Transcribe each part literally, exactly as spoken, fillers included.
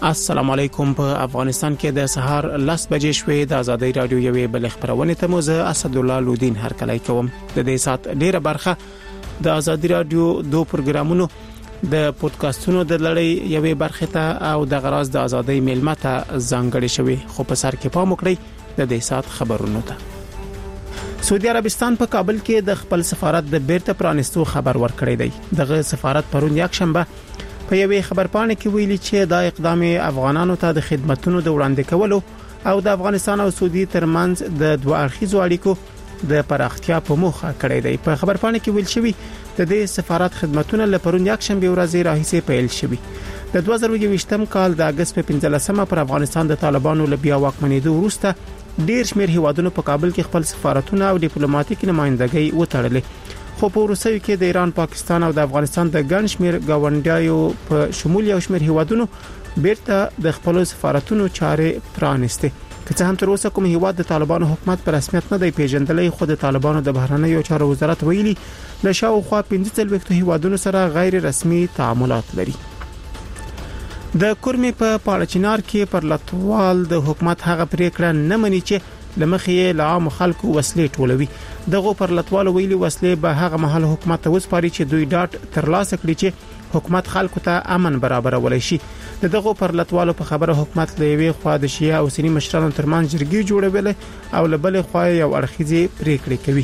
السلام علیکم. په افغانستان کې د سهار لس بجې شوې د ازادي رادیو یوې بل خبرونه ته مو زه اسد الله لودین هر کله کوم. د دې سات ډیره برخه د ازادي رادیو دوه پروګرامونو د پودکاسټونو د لړۍ یوې برخه ته او د غراز د ازادي میلمه ته ځانګړې شوې. خو په سر کې پام وکړئ د دې سات خبرونو ته. سعودي عربستان په کابل کې د خپل سفارت د بیرته پرانستو خبر ورکړی دی. دغه سفارت پرون یک شنبه په یوې خبرپاڼه کې ویلي چې دا اقدام افغانانو ته د خدماتو د وړاندې کولو او د افغانستان او سعودي ترمنځ د دوه اړخیزو اړیکو د پراختیا په موخه کړی دی. په خبرپاڼه کې ویل شوی د دې سفارت خدماتونه لپاره یک شنبه ورځ راهیسې پیل شوی. د دوه زره یوویشتم کال د اگست په پنځلسمه پر افغانستان د طالبانو له بیا واکمنېدو وروسته ډیر شمېر هیوادونو په کابل کې خپل سفارتونه او ډیپلوماټیک نمائندګۍ وتړلې. خو په روسیې کې د ایران، پاکستان او د افغانستان د ګڼ شمېر گاونډیانو په شمول یو شمېر هیوادونو بیرته د خپل سفارتونو چارې پرانسته. که څه هم تر اوسه کوم هیواد د طالبانو حکومت په رسمیت نه دی پیژندلی، خو د طالبانو د بهرنیو چارو وزارت ویلي له شاوخوا پنځه څلوېښت هیوادونو سره غیر رسمي تعاملات لري. د کورمې په پاړچینار کې پر لټوال د حکومت هغه پریکړه نه مني چې لمخې له عام خلکو وسلې ټولوي. دغه پر لټوال ویلي وسلې به هغه محل حکومت ته وسپاري چې دوی ډاټ ترلاسه کړي چې حکومت خلکو ته امن برابرولای شي. دغه پر لټوالو په خبره حکومت له یوې خوا د شیعه او سنی مشرانو ترمنځ جرګې جوړولې او له بلې خوا یو اړخیزې پریکړې کوي.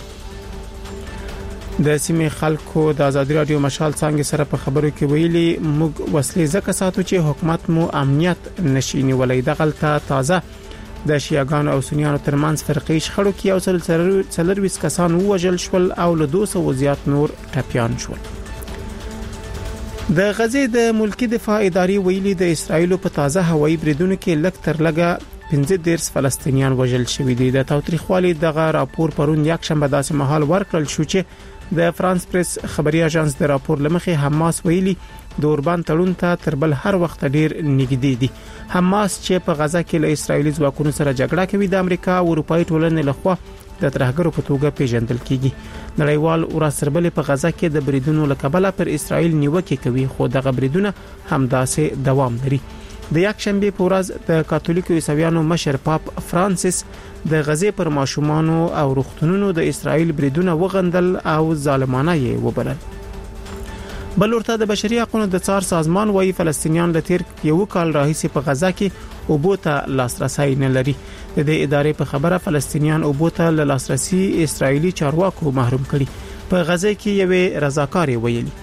د سیمې خلکو د ازادي رادیو مشال څنګه سره په خبرو کې ویلي موږ وسلې زکه ساتو چې حکومت مو امنیت نشي نیولای. دغلته تازه د شیعاګانو او سنیانو ترمنځ فرقې شخړو کې یو سل څلرویس کسان وژل شول او له دوه سوه زیات نور ټپیان شول. د غزې د ملکی دفاع ادارې ویلي د اسرایل په تازه هوایي بریدونو کې لږ تر لږه پنځه دېرش فلسطینیان وژل شوي دي. د تاوتریخوالي دغه راپور پرون یک شنبه داسې مهال ورکړل شو چې د فرانس پریس خبري اژانس د راپور لمخې حماس ویلي د اوربان تړون ته تر بل هر وخت ډیر نږدې دي. حماس چې په غزا کې له اسرایلی ځواکونو سره جګړه کوي د امریکا او اروپאי ټولنې لخوا د ترهګرو په توګه پیژندل کیږي. نړیوال ورسربل په غزا کې د بریدونو لکبله پر اسرایل نیوکه کوي، خو د بریدونه همداسې دوام لري. د یک شنبه په ورځ د کاتولیکو عیسویانو مشر پاپ فرانسیس د غزې پر ماشومانو او روغتونونو د اسرایل بریدونه وغندل او ظالمانه یې وبلل. بل ورته د بشري حقوقو د څار سازمان وايي فلسطینیان د تیر یو کال راهیسې په غزا کې اوبوته لاسرسي نه لري. د دې ادارې په خبره فلسطینیان اوبوته له لاسرسي اسرایلی چارواکو محروم کړي. په غزا کې یوې رضاکارې ویلي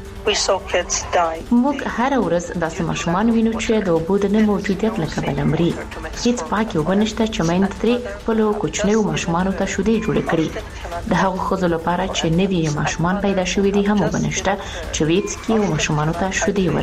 موږ هر ورځ داسې ماشومان وینو چې د اوبو د نه موجودیت له کبله مري. هیڅ پاکي اوبه نشته چې میندې ترې خپلو کوچنیو ماشومانو ته شیدې جوړې کړي. د هغو ښځو لپاره چې نوي ماشومان پیدا شوي دي هم اوبه نشته چې وڅکي او ماشومانو ته شیدې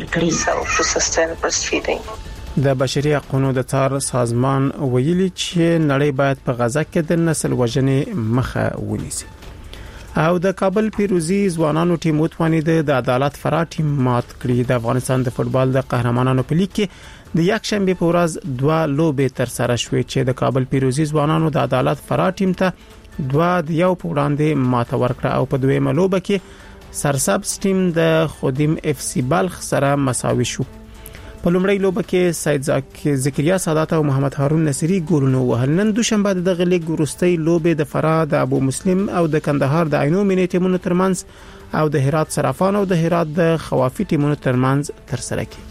ورکړي. د بشري حقوقو د څار سازمان ویلي چې نړۍ باید په غزا کې د نسل وژنې مخه ونیسي. او د کابل پیروزی ځوانانو ټیم وتوانید د عدالت فرا ټیم مات کړی. د افغانستان د فوتبال د قهرمانانو په لیګ کې د یک شنبه په ورځ دوه لوبې تر سره شوې چې د کابل پیروزی ځوانانو د عدالت فرا ټیم ته دوه د یو په وړاندې ماته ورکړه او په دویمه لوبه کې سرسبز ټیم د خودیم اف سی بلخ سره مساوي شو. په لومړی لوبه کې سید زکریا سادات او محمد هارون نصری ګورونو وهل. نن دوشنبه د دغه لیګ وروستۍ لوبې د فرا د ابو مسلم او د کندهار د عینو مینې ټیمونو ترمنځ او د هرات صرافان او د هرات د خوافي ټیمونو ترمنځ تر سره کیږي.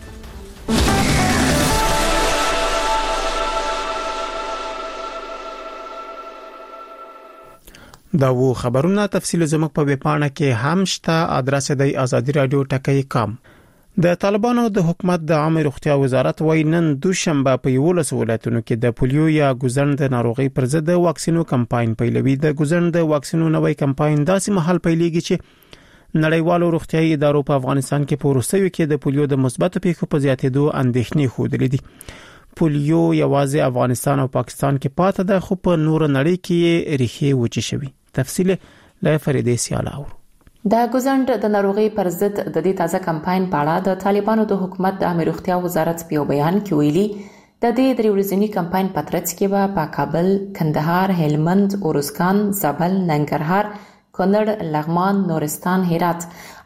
دا وو خبرونه تفصیل زموږ په ویبپاڼه کې هم شته. ادرس دی ازادي رادیو ټکی کام. د طالبانو د حکومت د عامه روغتیا وزارت وايي نن دوشنبه په یولس ولایتونو کې د پولیو یا ګوزند ناروغي پر ضد واکسینو کمپاین پیلوي. د ګوزند واکسینو نوې کمپاین داسې محل پیلېږي چې نړیوالو روغتیايي ادارو په افغانستان کې په روسیې کې د پولیو د مثبت پیښو په زیاتېدو اندېښنې خوده دي. پولیو یوازې افغانستان او پاکستان کې پاتې ده، خو په نور نړۍ کې ریښې وچې شوي. تفصیل له فریدې سیاله. د ګوزند د ناروغي پر ضد د دې تازه کمپاین په اړه د طالبانو د حکومت د عامه روغتیا وزارت په بیان کې ویلي د دې درې ورځنی کمپاین په ترڅ کې به په کابل، کندهار، هلمند، اورزګان، زابل، ننګرهار، کونړ، لغمان، نورستان، هرات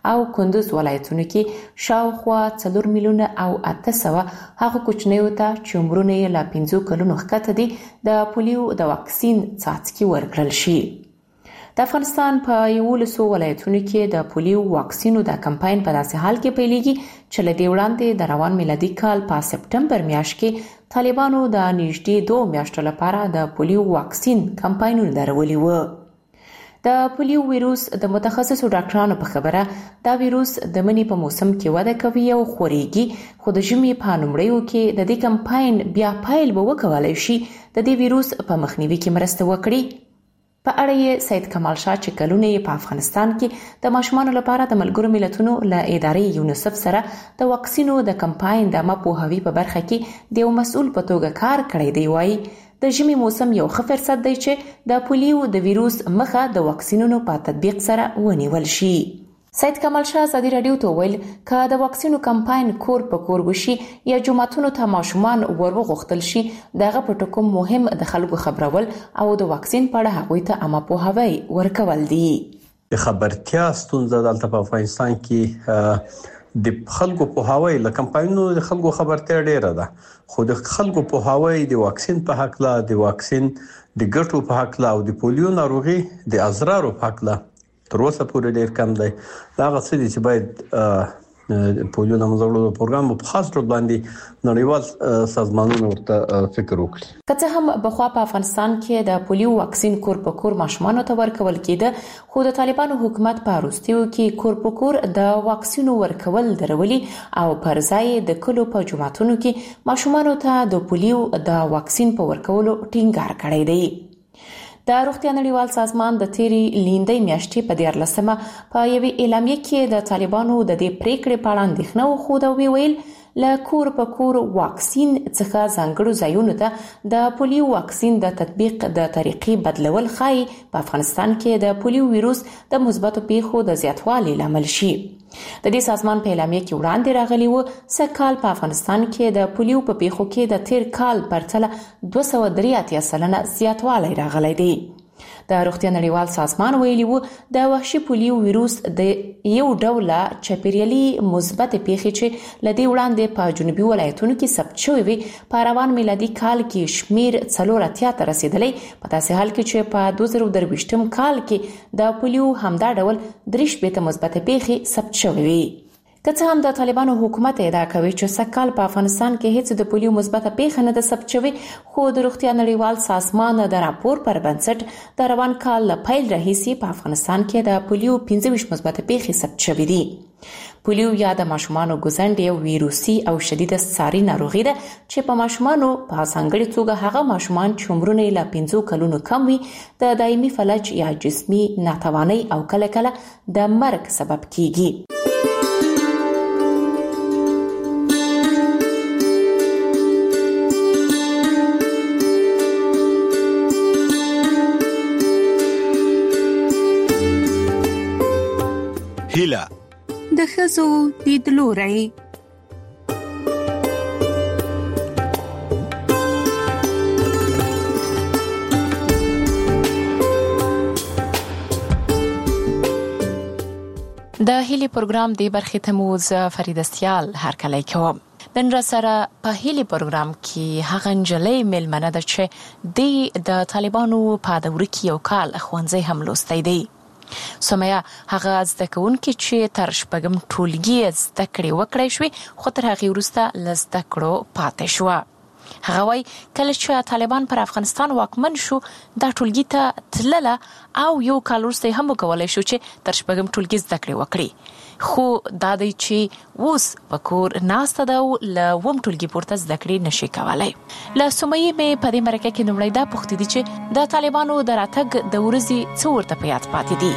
او کندوز ولایتونو کې شاوخوا څلور میلیونه او اته سوه هغه کوچنیو ته چې عمرونه یې له پنځو کلونو ښکته دي د پولیو د واکسین څاڅکي ورکړل شي. د افغانستان په یولسو ولایتونو کې د پولیو واکسینو د کمپاین په داسې حال کې پیلېږي چې له دې وړاندې د روان میلادي کال په سپټمبر میاشت کې طالبانو د نږدې دوه میاشتو لپاره د پولیو واکسین کمپاینونه درولي وو. د پولیو ویروس د متخصصو ډاکټرانو په خبره دا ویروس د مني په موسم کې وده کوي او خوريږي، خو د ژمي په لومړیو کې د دې کمپاین بیا پیل به وکولای شي د دې ویروس په مخنیوي کې مرسته وکړي. په اړه یې سید کمال شاه چې کلونه یې په افغانستان کې د ماشومانو لپاره د ملګرو ملتونو له ادارې یونیسف سره د واکسینو د کمپاین د مپوهوي په برخه کې د یو مسؤل په توګه کار کړی دی. وایي د ژمي موسم یو ښه فرصت دی چې د پولیو د ویروس مخه د واکسینونو په تطبیق سره ونیول شي. سید کمال شاه ازادي رادیو ته ویل که د واکسینو کمپاین کور په کور وشي یا جمعتونو ته ماشومان ورغوښتل شي، دغه په ټکو مهم د خلکو خبرول او د واکسین په اړه هغوی ته عامه پوهاوی ورکول دي. د خبرتیا ستونزه دلته په افغانستان کې د خلکو پوهاوی له کمپاینونو د خلکو خبرتیا ډیره ده، خو د خلکو پوهاوی د واکسین په حق لا د واکسین د ګټو په حق لا او د پولیو ناروغي د اضرارو په حق لا تر اوسه پورې ډیر کم دی. دا هغه څه دي چې باید پولیو د مزړو پروګرام په خاص ډول باندې نړیوال سازمانونو ورته فکر وکړي. که څه هم بخوا په افغانستان کې د پولیو واکسین کور په کور ماشومانو ته ورکول کېده، خو د طالبانو حکومت په وروستیو کې کور په کور د واکسینو ورکول درولي او پر ځای د کلو په جمعتونو کې ماشومانو ته د پولیو د واکسین په ورکولو ټینګار کړی دی. د روغتیا نړیوال سازمان د تیری لیندۍ میاشتې په دیارلسمه په یوې اعلامیه کې د طالبانو د دې پریکړې په اړه اندېښنه وښوده او ویل له کور په کور واکسین څخه ځانګړو ځایونو ته د پولیو واکسین د تطبیق د طریقې بدلول ښایي په افغانستان کې د پولیو ویروس د مثبتو پیښو د زیاتوالي لامل شي. د دې سازمان په اعلامیه کې وړاندې راغلی و چې کال په افغانستان کې د پولیو په پیښو کې د تیر کال پرتله دوه سوه درې اتیا سلنه زیاتوالی راغلی دی. د روغتیا نړیوال سازمان ویلي وو د وحشي پولیو ویروس د یو ډول چاپیریالي مثبت پیښې چې لدی وړاندې په جنوبي ولایتونو کې ثبت شوې وي په روان میلادي کال کې شمیر څلور اتیا ته رسیدلی، په داسې حال کې چې په دوه زره درویشتم کال کې د پولیو همدا ډول درې شپېته مثبت پیښې ثبت شوې وي. که څه هم د طالبانو حکومت ادعا کوي چې سږکال په افغانستان کې هیڅ د پولیو مثبته پیښه نه ده ثبت شوې، خو د روغتیا نړیوال سازمان د راپور پر بنسټ د روان کال له پیل راهیسې په افغانستان کې د پولیو پنځه ویشت مثبته پیښې ثبت شوې دي. پولیو یا د ماشومانو ګوزنډ یو ویروسي او شدیده ساري ناروغي ده چې په ماشومانو په ځانګړي توګه هغه ماشومان چې عمرونه یې له پنځو کلونو کم وي د دایمي فلج یا جسمي ناتوانۍ او کله کله د مرګ سبب کیږي. هیله د ښځو لیدلوری. د هیلي پروګرام دی برخې ته مو ز فریده سیال هرکلی کوم. نن را سره په هیلي پروګرام کې هغه نجلۍ میلمنه ده چې د طالبانو په دوره کې یو کال ښوونځی هم لوستی دی. سمیا هغه زده کوونکې چې تر شپږم ټولګي زده کړې وکړای شوې، خو تر هغې وروسته له زده کړو پاتې شوه. هغه وایي کله چې طالبان پر افغانستان واکمن شو دا ټولګي ته تلله او یو کال وروسته هم وکولی شو چې تر شپږم ټولګي زده کړې وکړي، خو دا دی چې اوس په کور ناسته ده او له اووم ټولګي پورته زده کړې نشي کولی. له سمیې مې په دې مرکه کې لومړی دا پوښتې دي چې د طالبانو د راتګ د ورځې څه ورته په یاد پاتې دي.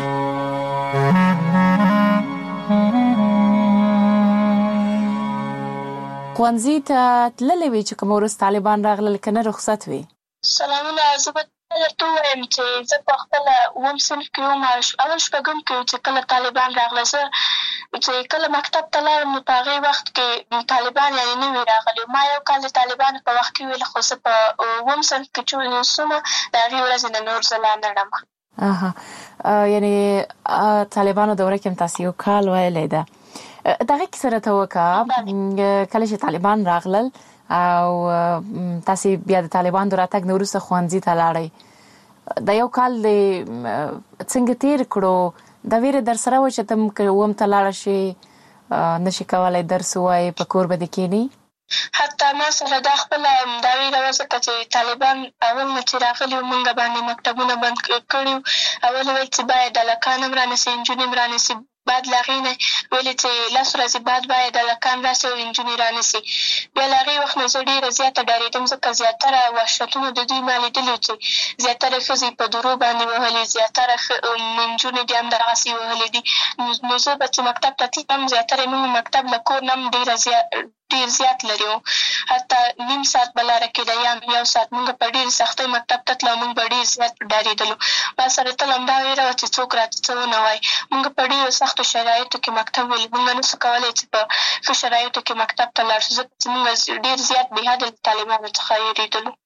ښوونځي ته تللی وي چې کوم ورځ طالبان راغلل که نه رخصت وي؟ سلامونه، زه به درته ووایم چې زه په خپله اووم صنف کې وم، اول شپږم کې چې کله طالبان راغله. زه چې کله مکتب ته لاړم نو په هغې وخت کې طالبان یعنې نه وي راغلي. ما یو کال د طالبانو په وخت کې ویل، خو زه په اووم صنف کې چې اوسم د هغې ورځې نه نور زه لا نه ړم. اها یعنی طالبانو دوره کې تاسو یو کال ویلې ده دغه کې سره توکا کله چې طالبان راغلل او تاسو بیا د طالبان دراتګ نورسه خوانځي ته لاړی د یو کال څنګه تیر کړو دا ویره در سره و چې تم کوم ته لاړ شي نشي کولای درس وای په کور بده کېنی حتی ما سره دا خپل دا ویره وځکه چې طالبان اول نه چې راغلي مونږ باندې مکتبونه بند کړیو اول ویل چې باید د لکان مرانسي انجنیر مرانسي بعد لاغینه ویل چې لاس ورځې بعد باید د لکان راسي او انجنیر رانسي بیا لاغي وخت نه ډیره زیاته ډاریدم ځکه زیاتره وحشتونه د دوی مالي دي چې زیاتره ښځې په درو باندې وهلي زیاتره انجنیر دي هم دغسې وهلي دي نو زه به چې مکتب ته تلم زیاتره موږ مکتب له کور نه هم ډیره زیات ډیر زیات لري حتی نیم ساعت بلاره کې د یا یو ساعت موږ په ډیر سختۍ مکتب ته تلو موږ په ډیر زیات ډارېدلو ما سره تل همدا ویره وه چې څوک راته څه ونه وایي موږ په ډیرو سختو شرایطو کې مکتب ولي موږ نسو کولی چې په ښه شرایطو کې مکتب ته لاړ شو ځکه چې موږ ډیر زیات بېحده له طالبانو څخه ویرېدلو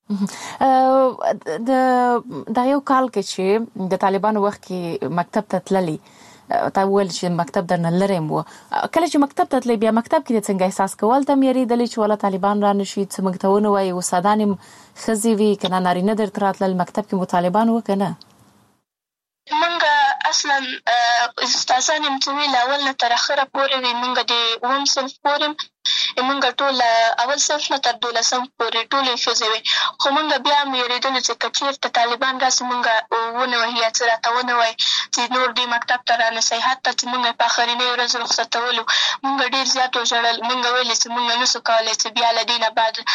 د دا یو کال کې چې د طالبانو وخت کې مکتب ته تللی تا ویل چې مکتب درنه لرم و کله چې مکتب ته تللی بیا مکتب کې څنګه احساس کول ته یریدلې چې ولا طالبان را نشي څه مکتبونه وای او سادان خزي وی کنه نارینه در تراتل مکتب کې مطالبان وکنه منګه اصلا استادان هم چې ویل اول نه تر اخره پورې وي منګه د اووم صنف پورې منګه ټول اول صنف نه تر دولسم پورې ټولې ښځې وي خو منګه بیا هم یېرېدلو چې که چېرته طالبان راسي منګه ونه وهي یا څه راته ونه وایي چې نور دې مکتب ته رانسئ حتی چې منګه په آخرنۍ ورځ رخصتولو منګه ډېر زیات وژړل منګه ویلې چې منګه نسو کولی چې بیا له دې نه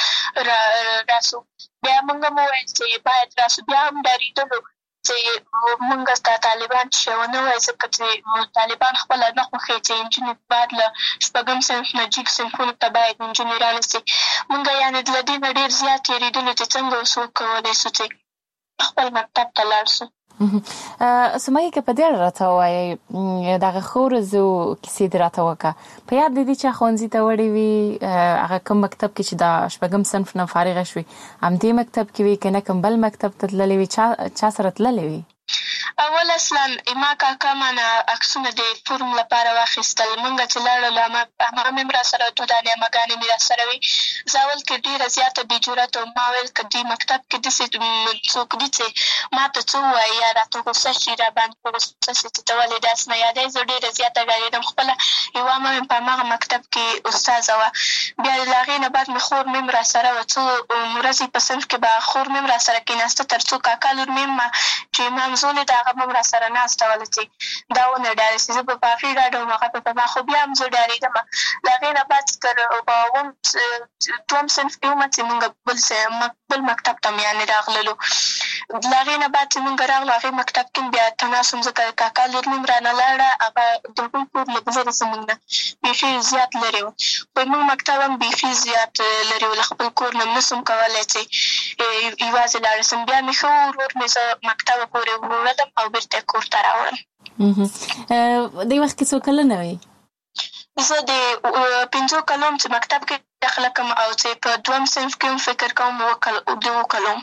بعد راسو بیا منګه مو ویل چې باید راسو بیا هم ډارېدلو چې موږ ستا طالبان چې ونه وایي ځکه چې طالبان خپله نه خوښوي چې انجونې باید له شپږم صنف نه جګ صنفونو ته باید انجونې رانسي موږ یعنې له دې نه ډېر زیات یېرېدلو چې څنګه اوس وکولی سو چې خپل مکتب ته لاړ سو سمایي که په دې اړه راته ووایې دغه ښه ورځو کیسې دې راته وکړه په یاد دې دي چې ښوونځي ته وړې وي هغه کوم مکتب کې چې د شپږم صنف نه فارغه شوې همدې مکتب کې وي که نه کوم بل مکتب ته تللې وي چا چا سره تللې وي اول اصلا اما کاکا مانه عکسونه د فورم لپاره واخیستل موږ چې لاړو هماغه مې هم راسره دوه دانې اماګانې مې راسره وي زه اول کې ډېره زیاته بې جرأته وم ما ویل که دې مکتب کې داسې څوک دي چې ما ته څه ووایي یا راته غوسه شي را باندې په غوسه شي چې ته ولې داسې نه یادوې زه ډېره زیاته ډارېدم خپله یوه مه مې په هماغه مکتب کې استاذه وه بیا له هغې نه بعد مې خور مې هم راسره وه څو ورځې په صنف کې به خور مې هم راسره کېناسته تر څو کاکا لور مې هم چې مامزولې د هغه به هم راسره ناسته وله چې دا ونه ډارې چې زه به په هغې ډاډه وم هغه به په ما خو بیا هم زه ډارېدمه له هغې نه بعد تر په اووم دوهم صنف کې ومه چې مونږ بل مکتب ته م یعنې راغللو له هغې نه بعد چې مونږ راغلو هغې مکتب کې بیا تناس وم ځکه کاکا لور مې هم رانه لاړه هغه د هغوی کور لږ لرې زمونږ نه بیخي زیات لرې و خو زمونږ مکتب هم بیخي زیات لرې و له خپل کور نه م نسم کولی چې یوازې لاړه سم بیا مې ښه ورور مې زه مکتبه پورې وړلم او بېرته یې کور ته راوړم دې وخت کې څو کلنه وې زه د پنځو کلو م چې مکتب کې داخله کړم او چې په دوهم صنف کې هم فکر کوم د اوو کلو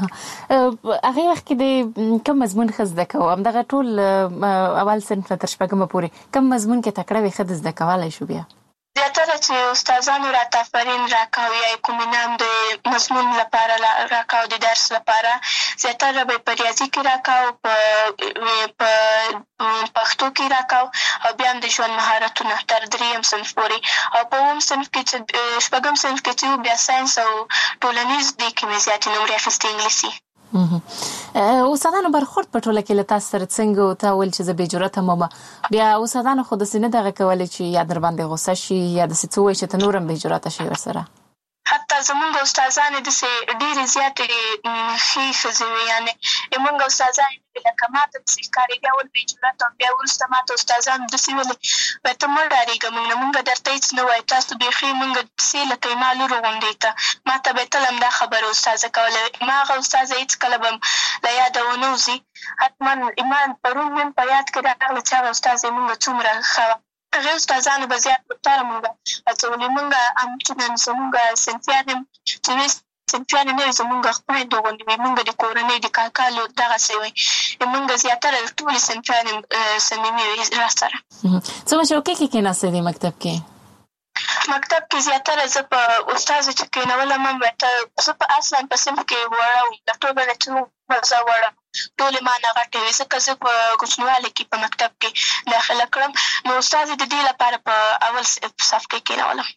هغې وخت کې د کوم مضمون ښه زده کوو همدغه ټول اول صنف نه تر شپږمه پورې کوم مضمون کې تکړه وې ښه د زده کولی شو بیا زیاتره چې استادانو راته آفرین راکاو یا کوم انعام د مضمون لپاره راکاو د درس لپاره زیاتره به په ریاضي کې راکاو په پښتو کې راکاو او بیا هم د ژوند مهارتونه تر درېیم صنف پورې او په اووم صنف کې چې شپږم صنف کې چې بیا ساینس او ټولنیز دې کې مې زیاتې نمرې اخیستې انګلیسي استادانو برخورد په ټوله کې له تاسو سره څنګه ته ویل چې زه بې جرأته ممه بیا استادانو خو داسې نه دغه کولی چې یا در باندې غوسه شي یا داسې څه وایي چې ته نور هم بې جرأته شي ورسره حتی زمونږ استادانې داسې ډېرې زیاتې ښې ښځې وې یعنې زمونږ استادانې لکه ما ته داسې ښکارېدې اول بې جرأته وم بیا وروسته ما ته استادانو داسې ویلې وایي ته مه ډارېږه موږ نه موږ درته هېڅ نه وایو تاسو بیخي موږ داسې لکه زما لور غوندې ته ما ته به یې تل همدا خبره استاذه کوله ما هغه استاذه هېڅکله به م له یاده ونه وځي حتما ایمان پرون مې په یاد کې راغله چې هغه استاذه یې موږ څومره ښه وه هغې استادانو به زیات مختاره موږ هڅولې موږ همچنان زموږ صنفیان هم چې صنفیان نه وي زمونږ خویندو غوندې وي، مونږ د کورنۍ د کاکالو دغسې وي، مونږ زیاتره ټولې صنفیانې صمیمي وي را سره. څومره چوکۍ کې کېناستې دي مکتب کې؟ مکتب کې زیاتره زه په استازو چې کېنولم هم زه په اصلا په صنف کې وړه وم، د ټولو نه څومره زه وړه ټولې ما نه غټې وې، ځکه زه په کوچنیوالي کې په مکتب کې داخله کړم، نو استازې د دې لپاره په اول صف کې کېنولم.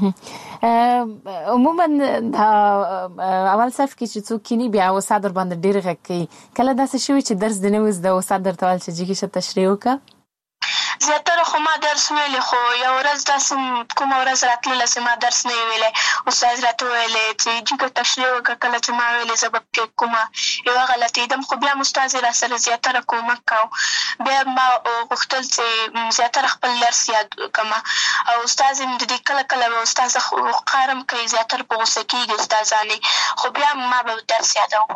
عموما دا اول صف کې چې څوک کینی بیا استاد ور باندې ډېر غږ کوي، کله داسې شوي چې درس دې نه وي زده استاد درته ویل چې جګې شه تشریح وکړه؟ زیاتره خو ما درس ویلی، خو یو ورځ داسې کومه ورځ راتلله چې ما درس نه وي ویلی، استاد راته ویلی چې جګه تشریح وکړه. کله چې ما ویلې زه به پکې کومه یوه غلطېدم، خو بیا م استاد را سره زیاتره کومک کوو، بیا ما غوښتل چې زیاتره خپل درس یاد کړم، او استاد م د دې کله کله به استاد قهرم کوي، زیاتره په غوسه کېږي استادانې، خو بیا ما به درس یادوم.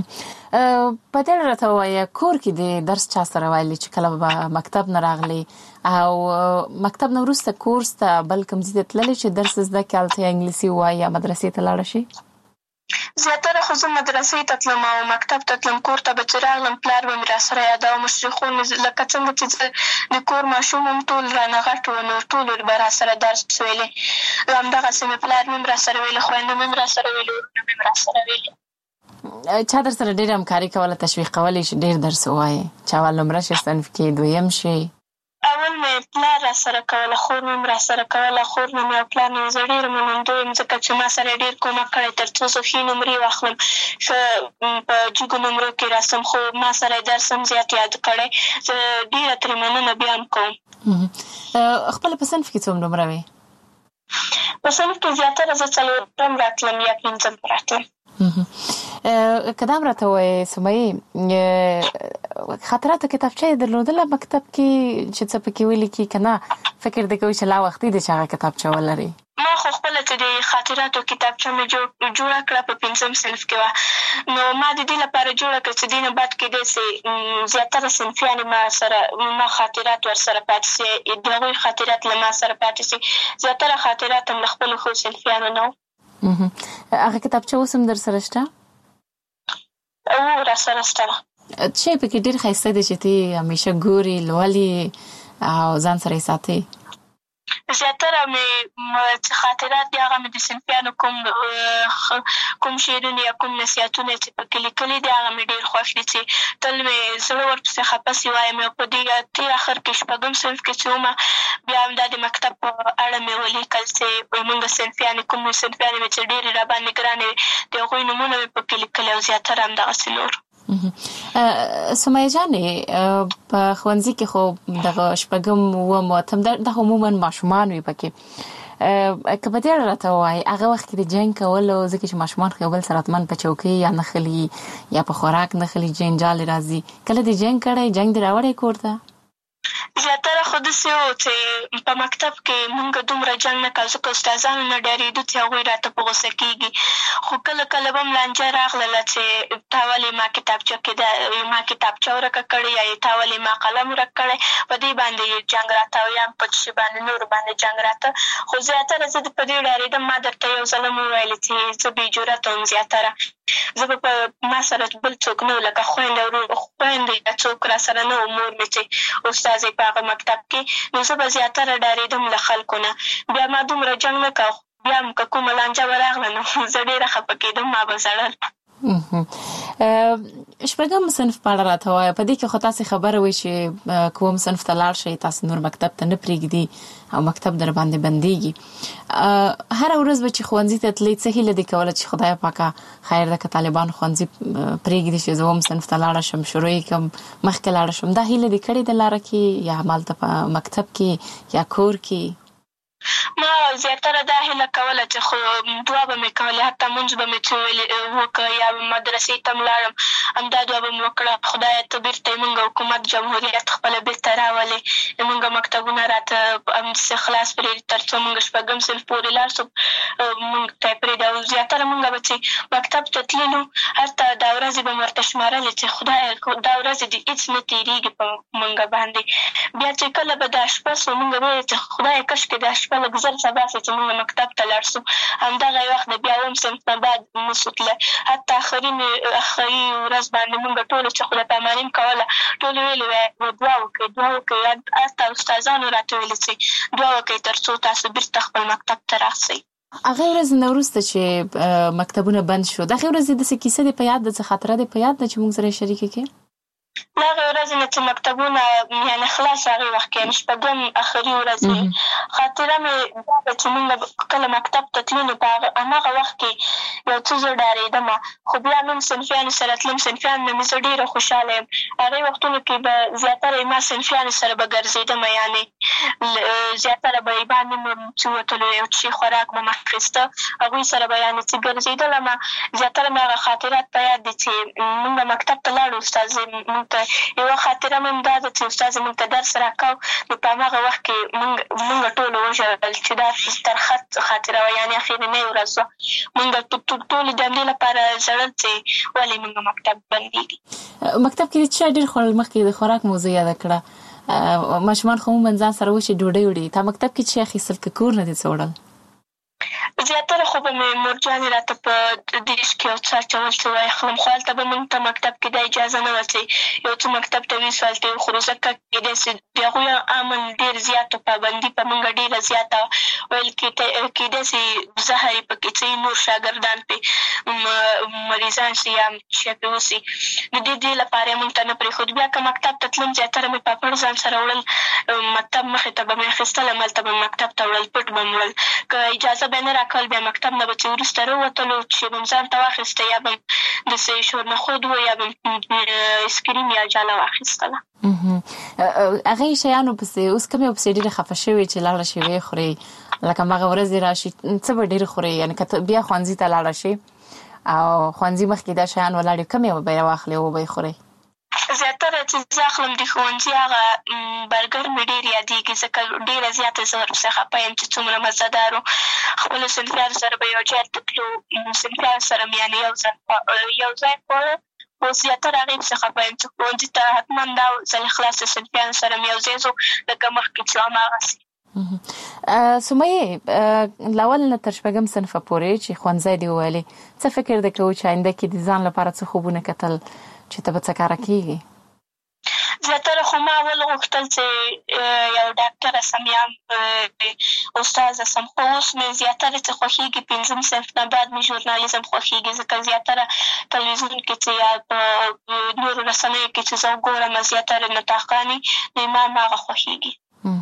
په دې راته ووایه کور کې د درس چا سره ویلي چې کله به مکتب نه راغلی او مکتب نه وروسته کورس ته بل کوم ځای ته تللی چې درس زده کړې، هلته یا انګلیسي ووایي یا مدرسې ته لاړه شي؟ زیاتره خو زه مدرسې ته تلم او مکتب ته تلم، کور ته به چې راغلم پلار به مې را سره یاداوه، مشرخون مې لکه څنګه چې زه د کور ماشوم هم ټول رانه غټ وو، نو ټولو به را سره درس ویلی، همدغسې مې پلار مې هم را سره ویلی، خویندو مې هم را سره ویلي، ورونه مې هم را سره ویلي. چا در سره ډېره همکاري کوله، تشویق کولی چې ډېر درس ووایې، چې اول لومړه شي صنف کې دویم شي؟ اول مې پلار را سره کوله، خور مې هم را سره کوله، خور مې او پلار مې زه ډېره منندوی یم، ځکه چې ما سره ډېر کومک کړی تر څو زه ښې نمرې واخلم، ښه په جګو نمرو کې راسم، خو ما سره درس هم زیات یاد کړی، زه ډېره ترې مننه بیا هم کوم. خپله په صنف کې څومره نمره وې؟ په صنف کې زیاتره زه څلورم راتلم یا پنځم راتلم. که دا هم راته ووایې سمیې، خاطراتو کتابچه یې درلودله مکتب کې چې څه پکې ولیکي که نه فکر دې کوي چې لا وختي دی چې هغه کتابچه ولري؟ ما خو خپله چې د خاطراتو کتابچه مې جوړه کړه په پنځم صنف کې وه، نو ما د دې لپاره جوړه کړه چې دې نه بعد کېدی سي زیاتره صنفیانې ما سره ما خاطرات ورسره پاتې سي، د هغوی خاطرات له ما سره پاتې سي، زیاتره خاطرات هم له خپلو ښو صنفیانو نه وو. هغه کتابچه اوس هم در سره شته؟ او را سره شته. څه پکې ډېر ښایسته دی چې ته همیشه ګورې، لولې او ځان سره یې ساتې؟ زیاتره مې خاطرات دي هغه مې د صنفیانو کوم کوم شعرونه یا کوم نصیحتونه چې پکې لیکلي دي هغه مې ډېر خوښ دي، چې تل مې زړه ورپسې خفه سي وایم، او په دې تېر اخر کې شپږم صنف کې چې ومه بیا هم دا د مکتب په اړه مې ولیکل چې مونږ صنفیانې کوم صنفیانې مې چې ډېرې را باندې ګرانې وې د هغوی نومونه مې پکې لیکلي، او زیاتره همدغسې نور. سمیه جانې په ښوونځي کې خو دغه شپږم اووم اتم دا عموما ماشومان وي پکې، که په دې اړه راته ووایي هغه وخت کې د جنګ کولو، ځکه چې ماشومان خو یو بل سره حتما په چوکۍ یا نښلي یا په خوراک نښلي، جنجال راځي، کله دې جنګ کړی، جنګ دې راوړی کور ته؟ زیاتره خو داسې وو چې په مکتب کې مونږ دومره جنګ نه کوو، ځکه استادانو نه ډارېدو چې هغوی راته په غوسه کېږي، خو کله کله به هم لانجه راغلله چې تا ولې ما کتابچه کې ما کتابچه ورکه کړې یا تا ولې ما قلم ورک کړی، په دې باندې جنګ راته او یا په څه شي باندې نورو باندې جنګ راته، خو زیاتره زه په دې ډارېدم. ما درته یو ځل هم وویلې چې زه بې جرأته وم، زیاتره زه به په ما سره بل څوک نه و، لکه خویندې ورور خویندې یا څوک را سره نه و، مور مې چې استازی په هغه مکتب کې، نو زه به زیاتره ډارېدم له خلکو نه. بیا ما دومره جنګ نه کوه، بیا هم که کومه لانجه به راغله نو زه ډېره خفه کېدم، ما به ژړل. شپږم صنف په اړه راته وایه، په دې کې خو تاسې خبره وایي چې کوم صنف ته لاړ شئ تاسې نور مکتب ته نه پرېږدي او مکتب در باندې بندېږي. هره ورځ به چې ښوونځي ته تلئ څه هیله دې کوله چې خدای پاکه خیر ده که طالبان ښوونځي پرېږدي چې زه اووم صنف ته لاړه شم، شروع یې کړم، مخکې لاړه شم، دا هیله دې کړې ده لاره کې یا همالته په مکتب کې یا کور کې؟ ما زیاتره دا هیله کوله چې خو دعا به مې کولې، حتی مونځ به مې څه وکړه یا مدرسې ته م لاړم، همدا دعا به مې وکړه، خدایه ته بېرته یې مونږ حکومت جمهوریت خپله بېرته راولې، مونږ مکتبونه راته همداسې خلاص پرېږدي تر څو مونږ شپږم صنف پورې لاړ شو، مونږ ته یې پرېږدي. او زیاتره مونږ به چې مکتب ته تللو هلته دا ورځې به مې ورته شمارلې چې خدایه دا ورځې دې هېڅ نه تېرېږي په مونږ باندې. بیا چې کله به دا شپه سو مونږ به ویل چې خدایه کاشکې دا شپه شپه لږ زر سبا سي چې موږ مکتب ته لاړ سو. همدغه وخت د بیا اووم صنف نه بعد نسو تللی. حتی آخري آخري ورځ باندې موږ ټولو چې خدای پاماني کوله ټولو ویلي وی دعا وکړئ دعا وکړئ. حتی استادانو راته ویلي چې دعا وکړئ تر څو تاسو بیرته خپل مکتب ته راسئ. هغه ورځ نه وروسته چې مکتبونه بند شو دغه ورځ د څه کیسه دی په یاد ده څه خاطره دی په یاد ده چې موږ سره شریکه کړې؟ هغه ورځ نه چې مکتبونه یعنې خلاص هغې وخت کې یعنې شپږم آخري ورځ وي. خاطره مې دا ده چې موږ کله مکتب ته تلو نو په هماغه وخت کې یو څه زه ډارېدمه خو بیا نوم صنفیانو سره تلم. صنفیانو نه مې زه ډېره خوشحاله یم. هغې وختونو کې به زیاتره ما صنفیانو سره به ګرځېدمه یعنې زیاتره به یې باندې مې چې وتلو یو څه خوراک به مې اخېسته هغوی سره به یعنې چې ګرځېدلمه. زیاتره مې هغه خاطرات په یاد دي چې موږ مکتب ته لاړو. استاد موږ ته یوه خاطره مې دا ده چې استاد موږ ته درس راکاو نو په هماغه وخت کې موږ موږ ټولو وژړل چې دا ترخه خاطره وه یعنې اخرنۍ ورځ وه. موږ ټولې د همدې لپاره ژړل چې ولې موږ مکتب بندېږي. مکتب کې د چا ډېر خوړل مخکې د خوراک موضوع یاده کړه ماشومان خو عموماً ځان سره وشي ډوډۍ وړي تا مکتب کې چې اخیستل که کور نه دې څه وړل؟ زیاتره خو به مې مورجانې راته په دیش کې یو څه اچول چې وایخلم خو هلته به موږ ته مکتب کې دا اجازه نه وه چې یو څه مکتب ته ویسو هلته یې وخورو ځکه کېدای سي د هغوی امن ډېر زیات و پابندي په موږ ډېره زیاته وه. ویل کېدای سي زهر یې پکې څه نور شاګردان پرې مریضان سي یا شی پرې وسي د دې دې لپاره یې موږ ته نه پرېښود. بیا که مکتب ته تلم زیاتره مې پاپړ ځان سره وړل مکتب مخې ته به مې اخېستل هملته به مې مکتب ته وړل پټ به مې وړل. که اجازه به نه راکول بیا مکتب نه به چې وروسته راووتلو چې به م ځان ته واخېسته یا به م داسې شورنخود و یا به م اسکریم یا جاله واخېستله. هغې شیانو پسې اوس کوم یو پسې ډېره خفه شوې چې لاړه شي ویې خورې لکه هماغه ورځ دې راشي څه به ډېر خورې یعنې که بیا ښوونځي ته لاړه شي او ښوونځي مخکې دا شیان ولاړ کوم یو به یې واخلې او به یې خورې؟ زیاتره چې زه اخلم د ښوونځي هغه برګر مې ډېر یادېږي ځکه ډېره زیاته زه ورپسې خفه یم چې څومره مزهدار و. خپلو صنفیانو سره به یو ځای ته تلو صنفیانو سره مې یعنې یو ځای یو ځای خوړه خو زیاتره هغې پسې خفه یم چې ښوونځي ته حتما دا ځل خلاص صنفیانو سره مې یو ځای ځو لکه مخکې چې هماغسې. سمیې له اول نه تر شپږم صنفه پورې چې ښوونځی دې وویلې څه فکر دې کوو چې آینده کې د ځان لپاره څه خوبونه کتل چې ته به څه کاره کېږي؟ زیاتره خو ما اول غوښتل چې یو ډاکټره سم یا استاذه سم خو اوس مې زیاتره چې خوښېږي پنځم صنف نه بعد مې ژورنالیزم خوښېږي ځکه زیاتره تلویزیون کې چې یا په نورو رسنیو کې چې زه وګورم زیاتره نطاقانې نو ما هماغه خوښېږي.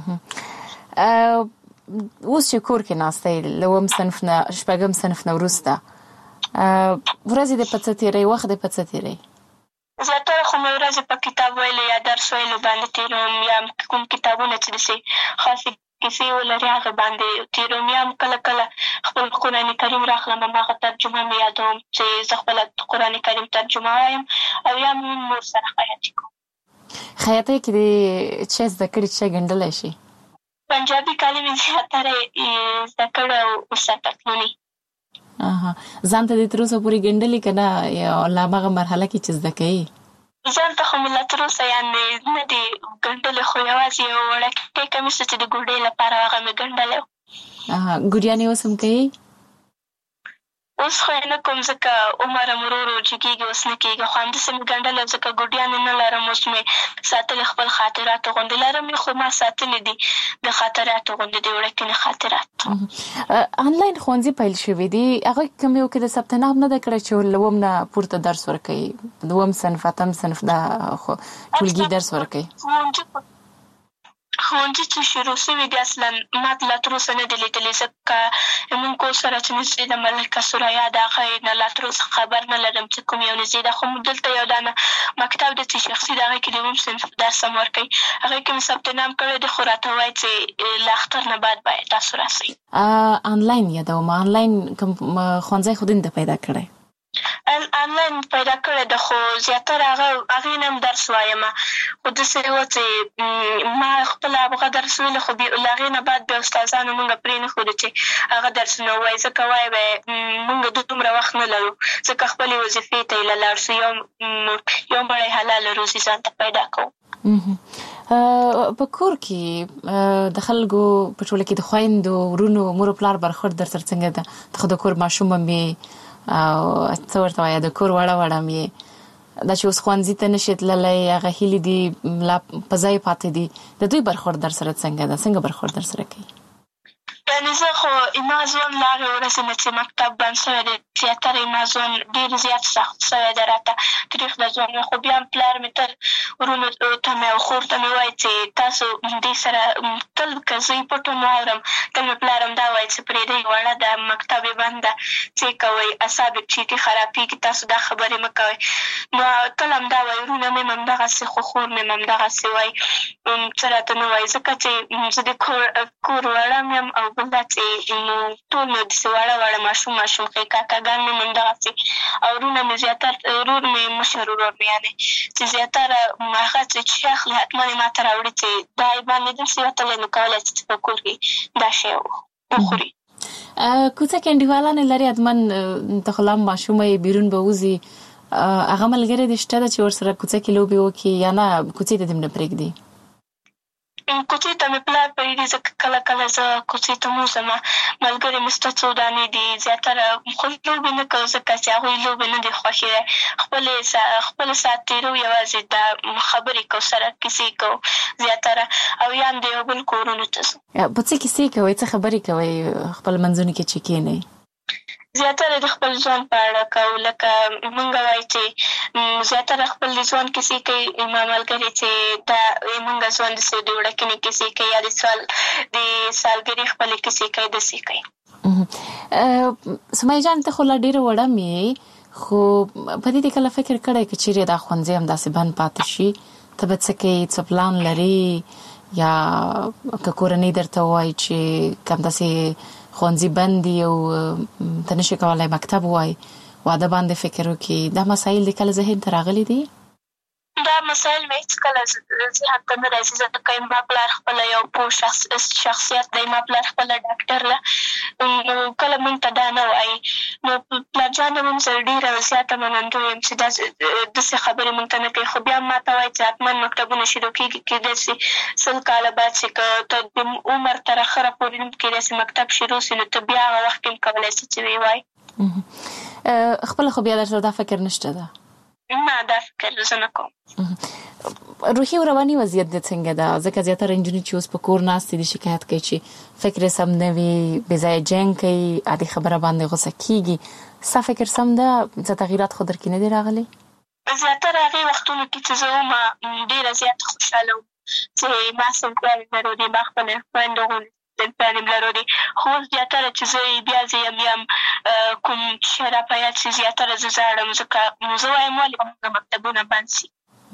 اوس چې کور کې ناسته یې له اووم صنف نه شپږم صنف نه وروسته ورځې دې په څه تېروي وخت دې په څه تېروي؟ زیاتره خو مې ورځې په کتاب ویلو یا درس ویلو باندې تېروم یا کوم کتابونه چې داسې خاصې کیسې ولري هغه باندې تېروم یا هم کله کله خپل قرآن کریم راخلم هماغه ترجمه مې یادوم چې زه خپله قرآن کریم ترجمه وایم او یا مې مور سره خیاطي کوم. خیاطۍ کې دې څه زده کړي چې ګنډلی شي؟ پنجابي کالي مې زیاتره زده کړی او اوس پتلونې. ځان ته دې تر اوسه پورې ګنډلي که نه یا لا هماغه مرحله کې چې زده کوي؟ ځان ته خو مې لا تر اوسه یعنې نه دي ګنډلې خو یوازې یو وړوکی کمیس چې د ګوډۍ لپاره هغه مې ګنډلی و. ګوډیانې اوس هم کوي؟ اوس خو یې نه کوم ځکه عمر هم ورو ورو جګېږي اوس نه کېږي خو همداسې مې ګنډلی ځکه ګوډیانې نه لرم اوس مې ساتلې خپل خاطراتو غوندې لرم خو ما ساتلې دي د خاطراتو غوندې د وړکینې خاطرات. آنلاین ښوونځي پیل شوي دي هغه کوم یو کې د ثبت نام نه ده کړی چې له اووم نه پورته درس ورکوي دوم صنف اتم صنف دا ټولګي درس ورکوي؟ ښوونځي چې شروع شوي دي اصلا ما لا تر اوسه نه دي لیدلي ځکه زموږ کور سره چې نږدې ده ملکه سریا د هغې نه لا تر اوسه خبر نه لرم چې کوم یو نږدې ده خو دلته یو دانه مکتب دی چې شخصي د هغې کې د اووم صنف درس هم ورکوي هغې کې مې ثبت نام کړی دی خو راته وایي چې له اختر نه بعد باید تاسو راسئ. آنلاین یادوم آنلاین کوم ښوونځی خو دې نه پیدا کړی؟ آنلاین پیدا کړی ده خو زیاتره هغه هغې نه هم درس وایم خو داسې وه چې ما خپله هغه درس ویلو خو له هغې نه بعد بیا استادانو مونږ پرې نه ښودو چې هغه درسونه ووایي ځکه وایي به یې مونږ دومره وخت نه لرو ځکه خپلې وظیفې ته یې له لاړ شو یو یو مړی حلاله روزي ځان ته پیدا کوو. په کور کې د خلکو په ټوله کې د خويندو ورونو مور پلار برخورد در سره څنګه ده د کور ماشوم مې او څورته وای د کور وړه وړه مې دا چې اوس خوانځي ته نشي تللی هغه هلي دي لا پځای پاتې دي د دوی برخورد در سره څنګه ده څنګه برخورد در سره کوي یعنې زه خو ما ژوند له هغې ورځې نه چې مکتب بند شوی دی زیاتره ما ژوند ډېر زیات سخت شوی دی راته تریخ د ژوند مې خو بیا هم پلار مې تل ورونو ته مې او خور ته مې وایي چې تاسو دې سره تل که زه یې پټ هم واورم تل مې پلار هم دا وایي چې پرېږدئ وړه ده مکتب یې بند ده څه کوئ اعصاب یې چیټي خرابېږي تاسو دا خبرې مه کوئ نو تل هم دا وایي ورونه مې هم همدغسې خو خور مې هم همدغسې وایي څه راته نه وایي ځکه چې زه د کور کور وړه مې یم او بل دا چې ټول مې داسې واړه واړه ماشوم ماشوم ښې کاکاګان مې هم همدغسې او ورونه مې زیاتر ورور مې مشر ورور مې یعنې چې زیاتره هغه چې شی اخلي حتما یې ما ته راوړي چې دا یې باندې داسې وتلی نو کولی چې په کور کې دا شی وخوري کوڅه کې انډیوالانې لري حتما ته خو لا هم ماشومه یې بیرون به وځي هغه ملګری دې شته ده چې ورسره کوڅه کې لوبې وکړي یا نه کوڅې ته دې هم نه پرېږدي کوڅې ته مې پلار پرېږدي ځکه کله کله زه کوڅې ته م وځم ملګري مې شته څو دانې دي زیاتره خو لوبې نه کوو ځکه چې هغوی لوبې نه دي خوښې دی خپلې خپل ساعت تېرو یوازې دا خبرې کوو سره کیسې کوو زیاتره او یا هم د یو بل کورونو ته ځو په څه کیسې کوئ څه خبرې کوئ خپل منځونو کې چې کښېنئ زیاتره د خپل ژوند په اړه کوو لکه مونږ وایي چې زیاتره خپل د ژوند کیسې کوي ما ملګري چې دا مونږ ژوند داسې د وړکینې کیسې کوي یا د سال د سالګرې خپلې کیسې کوي داسې کوي سمیه جان ته خو لا ډېره وړه مې خو په دې کله فکر کړی که چیرې دا ښوونځی همداسې بند پاتې شي ته به څه کوې څه پلان لرې یا که کورنۍ درته ووایي چې که همداسې ښوونځي بند دي او ته نشي کولی مکتب ووایي واده باندې فکر وکړي دا مسایل دې کله ذهن ته راغلي دي دا مسایل مې هېڅکله ذهن ته نه راځي ځکه ما پلار خپله یو پوه شخصیت دی ما پلار خپله ډاکټر ده کله مونږ ته دا نه وایي نو پلار جان هم زه ډېره زیاته منندوی یم چې داسې خبرې مونږ ته نه کوي خو بیا هم ما ته وایي چې حتما مکتبونه شروع کېږي کېدای شي سل کاله بعد چې که ته د عمر تر اخره پورې هم کېدای شي مکتب شروع شي نو ته بیا هغه وخت کې هم کولی شي چې ویې وایي خپله خو بیا درته دا فکر نشته ده نه دا فکر زه نه کوم روحي او رواني وضعیت دې څنګه ده ځکه زیاتره نجونې چې اوس په کور ناستې دي شکایت کوي چې فکر یې سم نه وي بې ځایه جنګ کوي عادي خبره باندې غوسه کېږي ستا فکر سم ده څه تغیرات خو در کې نه دي راغلي زیاتره هغې وختونو کې چې زه وم ډېره زیاته خوشحاله وم چې ما صنفیانې لرلې ما خپلې خویندو غوندې صنفیانې لرلې خو اوس زیاتره چې زه بیا زه یم یم کوم شی را په یاد شي زیاتره زه ژاړم ځکه زه وایم ولې به مکتبونه بند شي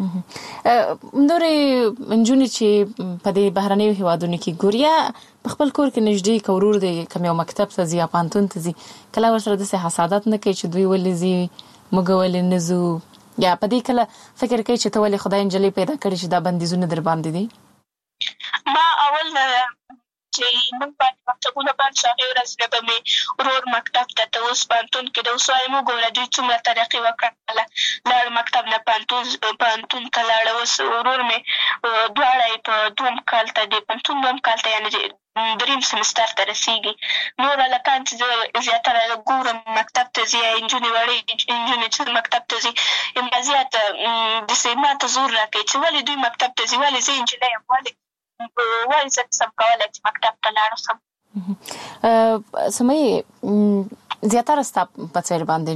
نورې نجونې چې په دې بهرنیو هېوادونو کې ګوري یا په خپل کور کې نږدې که ورور دی کوم یو مکتب ته ځي یا پوهنتون ته ځي کله ورسره داسې حسادت نه کوي چې دوی ولې ځي موږ ولې نه ځو یا په دې کله فکر کوي چې ته ولې خدای نجلۍ پیدا کړې چې دا بندیزونه در باندې دي ما اول چې موږ باندې مکتبونه بند شو هغې ورځ نه به مې ورور مکتب ته ته اوس پوهنتون کې ده اوس وایم وګوره دوی څومره ترقي وکړله لاړ مکتب نه پوهنتون ته لاړه اوس ورور مې دواړه یې په دوم کال ته د پوهنتون دوم کال ته یعنې دریم سمستر ته رسېږي نور هلکان چې زه زیاتره ګورم مکتب ته ځي یا نجونې وړې نجونې چې مکتب ته ځي همدا زیاته داسې ما ته زور راکوي چې ولې دوی مکتب ته ځي ولې زه نجلۍ یم ولې ولې زه نشم کولی چې مکتب ته لاړ شم سمیه زیاتره ستا په څېر باندې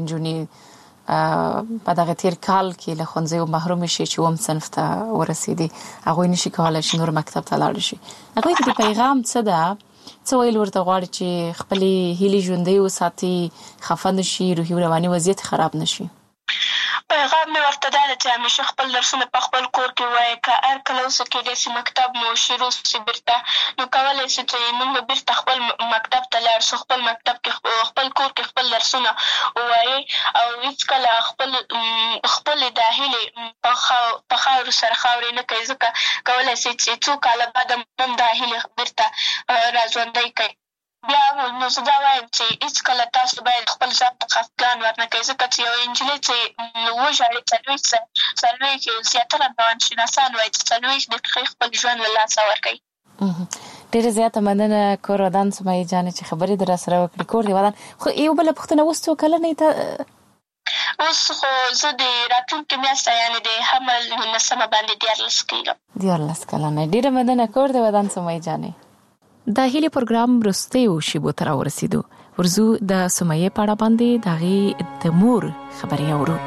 نجونې په دغه تېر کال کې له ښوونځیو محرومې شي چې اووم صنف ته ورسېدې هغوی نشي کولی چې نور مکتب ته لاړ شي هغوی ته د پیغام څه ده څه ویل ورته غواړي چې خپلې هیلې ژوندۍ وساتي خفه نه شي روحي رواني وضعیت خراب نه شي پیغام مې ورته دا ده چې همیشه خپل درسونه په خپل کور کې ووایي که هر کله اوسه کېدای شي مکتب مو شروع شي بیرته نو کولی شي چې موږ بیرته خپل مکتب ته لاړ شو خپل مکتب کې خپل کور کې خپل درسونه ووایي او هېڅکله خپل خپلې دا هیلې په خاورو سره خاورې نه کوي ځکه کولی شي چې څو کاله بعد هم دا هیلې بیرته راژوندۍ کوي بیا نو زه دا وایم چې هېڅکله تاسو باید خپل ځان ته خفګان ورنه کوئ، ځکه چې یوه نجلۍ چې وژاړي څلوېښت څلوېښت زیاتره روانشناسان وایي چې څلوېښت دقیقې خپل ژوند له لاسه ورکوي. ډېره زیاته مننه کور ودان سمیه جانې چې خبرې در سره وکړې. کور دې ودان. خو یو بله پوښتنه، اوس څو کلنې ته؟ اوس خو زه د راتلونکې میاشته یعنې د حمل نولسمه باندې دیارلس کېږم. دیارلس کلنه. ډېره مننه کور دې ودان سمیه جانې. د هیلې پروګرام وروستیو شیبو ته راورسېدو. ورځو د سمیه په اړه باندې د هغې د مور خبرې اورو.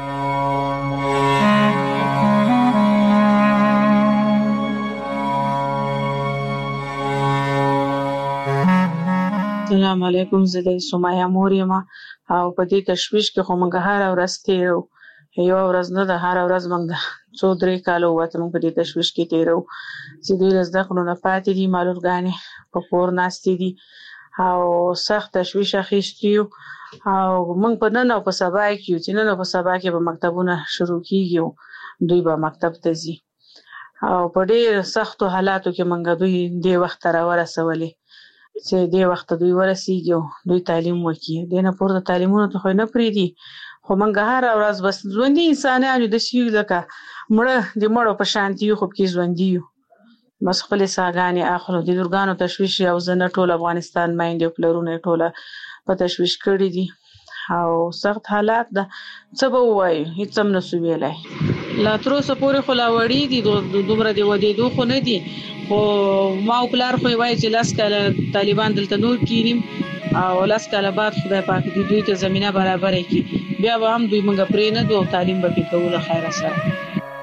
السلام علیکم. زه د سمیه مور یم او په دې تشویش کې خو موږ هره ورځ تېرو. یوه ورځ نه ده، هره ورځ موږ څو درې کاله ووته موږ په دې تشویش کې تېرو چې دوی له زده کړو نه پاتې دي، معلولګانې په کور ناستې دي او سخت تشویش اخیستي یو. او موږ په نن او په سبا کې یو چې نن او په سبا کې به مکتبونه شروع کېږي، دوی به مکتب ته ځي او په ډېر سختو حالاتو کې موږ دوی دې وخت ته راورسولې چې دې وخت دوی ورسیږي او دوی تعلیم وکړي. دې نه پورته تعلیمونو ته خو نه پرېږدي، خو موږ هره ورځ بس ژوندي انسانان یو، داسې یو لکه مړه د مړو په شانتي یو، خو پکې ژوندي یو. بس خپلې ساګانې اخلو. د لورګانو تشویش او زه نه ټول افغانستان میندې او پلرونه یې ټوله په تشویش کړي دي او سخت حالات ده. څه به ووایو، هېڅ هم نسو ویلی. لا تر اوسه پورې خو لا وړي دي، دومره د ودېدو خو نه دي، خو ما او پلار خو یې وایي چې لس کاله طالبان دلته نور کینیم او لس کاله بعد خدای پاک دې دوی ته زمینه برابره کړي، بیا به هم دوی موږ پرې نه دو او تعلیم به پرې کوو له خیره سره.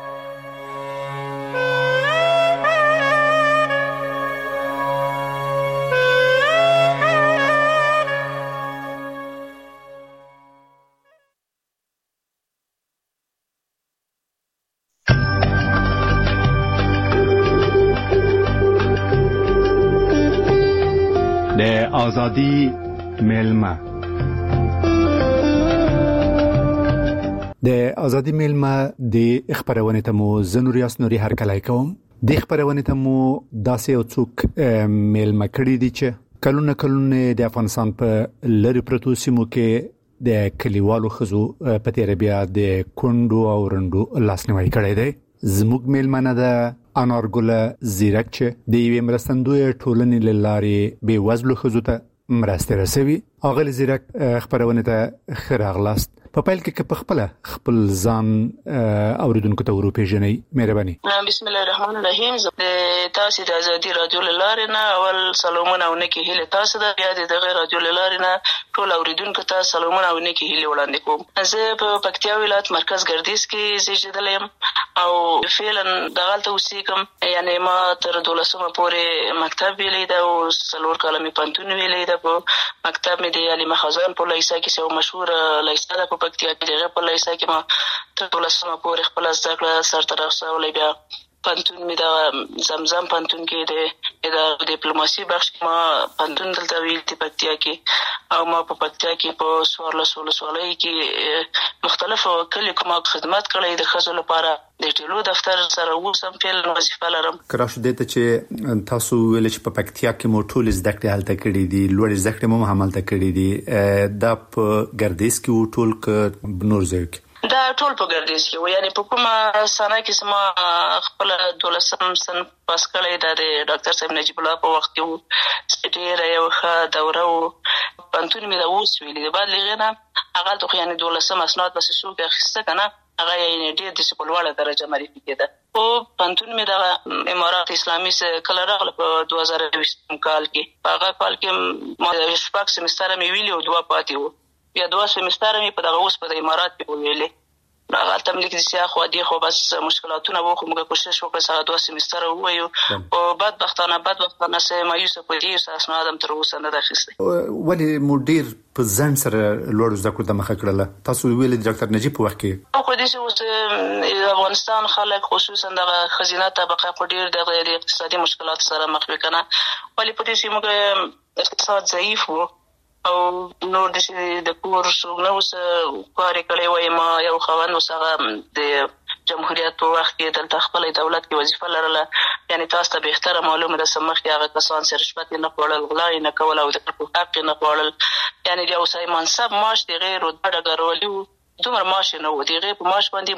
آزادی میلمه د آزادی میلمه د خبرونه ته مو زنور یاس نوري هر کله کوم. د خبرونه ته مو داسې او څوک میلمه کړی دي چې کلونه کلونه د افغانستان په لری پروتو سیمو کې د کلیوالو خزو په تیر بیا د کندو او رندو لاسنیوي کړی دی. زموږ میلمنه ده انارګل زیرک چې د یوې مرستندوی ټولنې له لارې بې وزلو ښځو ته مرستې رسوي. اغل زیرک خبرونه ته ښه راغلاست. په پیل کې په خپل خپل ځان اوریدونکو ته وروپېژنئ. مهرباني. بسم الله الرحمن الرحیم. زه تاسو د آزادي رادیو لارې نه اول سلامونه او نیکی هیله تاسو د بیا د دغه رادیو لارې نه ټول اوریدونکو ته سلامونه او نیکی هیله وړاندې کوم. زه په پکتیا ولایت مرکز ګردیز کې زیږیدلی یم او فعلا دغلته اوسېږم. یعنی ما تر دولسمه پورې مکتب ویلی ده او څلور کاله مې پوهنتون ویلی ده. په مکتب مې د علي خزان په لیسه کې یوه مشهوره لیسه ده په پکتیا کې، د هغې په لیسه کې ما تر دولسمه پورې خپله زده کړه سرته رسولی. بیا پوهنتون مې د زمزم پوهنتون کې د اداره ډیپلوماسي بخش کې ما پوهنتون دلته ویل دي پکتیا کې، او ما په پکتیا کې په څوارلسو ولسوالیو کې مختلفو کلیو کې ما خدمت کړی د ښځو لپاره. د ټیلو دفتر سره اوس هم فعلا وظیفه لرم. که راشو دې ته چې تاسو ویل چې په پکتیا کې مو ټول زده کړې هلته کړې دي، لوړې زده کړې مو هم هلته کړې دي، دا په ګردیز کې و ټول که نور ځایو کې؟ دا ټول په ګردیز کې و. یعنې په کومه سنه کې چې ما خپله دولسم صنف پاس کړی، دا د ډاکټر صاحب نجیب الله په وخت کې و. ډېره یوه ښه دوره و. پوهنتون مې د اوس ویلي دی، بعد له هغې نه هغلته خو یعنې دولسم اسناد پسې څوک اخیسته که نه، هغه یې ډېر داسې په لوړه درجه معرفي کېده. خو پوهنتون مې دغه امارات اسلامي کله راغله په دوه زره یوویشتم کال کې. په هغه کال کې ما شپږ سمستره مې ویلي او دوه پاتې وو. بیا دوه سمستره مې په دغه اوس په د امارات کې وویلې. هغلته هم لیک د سیا خوا دې خو بس مشکلاتونه وو، خو موږ کوشش وکړه چې هغه دوه سمستره ووایو. خو بدبختانه بدبختانه څه مایوسه په دې اوس اسناد هم تر اوسه نه ده اخیستی. ولې مو ډېر په ځنډ سره لوړو زده کړو ته مخه کړله؟ تاسو ویلې د ډاکټر نجیب په وخت کې خو داسې اوس د افغانستان خلک خصوصا دغه ښځینه طبقه خو ډېر دغه د اقتصادي مشکلاتو سره مخ وي که نه. ولې په دې چې موږ اقتصاد ضعیف و او نور داسې د کور څوک نه اوس کار یې کړی وای. ما یو خاوند اوس هغه د جمهوریت په وخت کې دلته خپل دولت کې وظیفه لرله، یعنی تاسو ته بهتره معلومه ده چې مخکې هغه کسان چې رشوت نه خوړل، غلا نه کول او د خلکو حق نه خوړل، یعنی د یو ځای منصب معاش د غیر رتبه ډګروالي و، دومره معاش نه و، د هغې په معاش باندې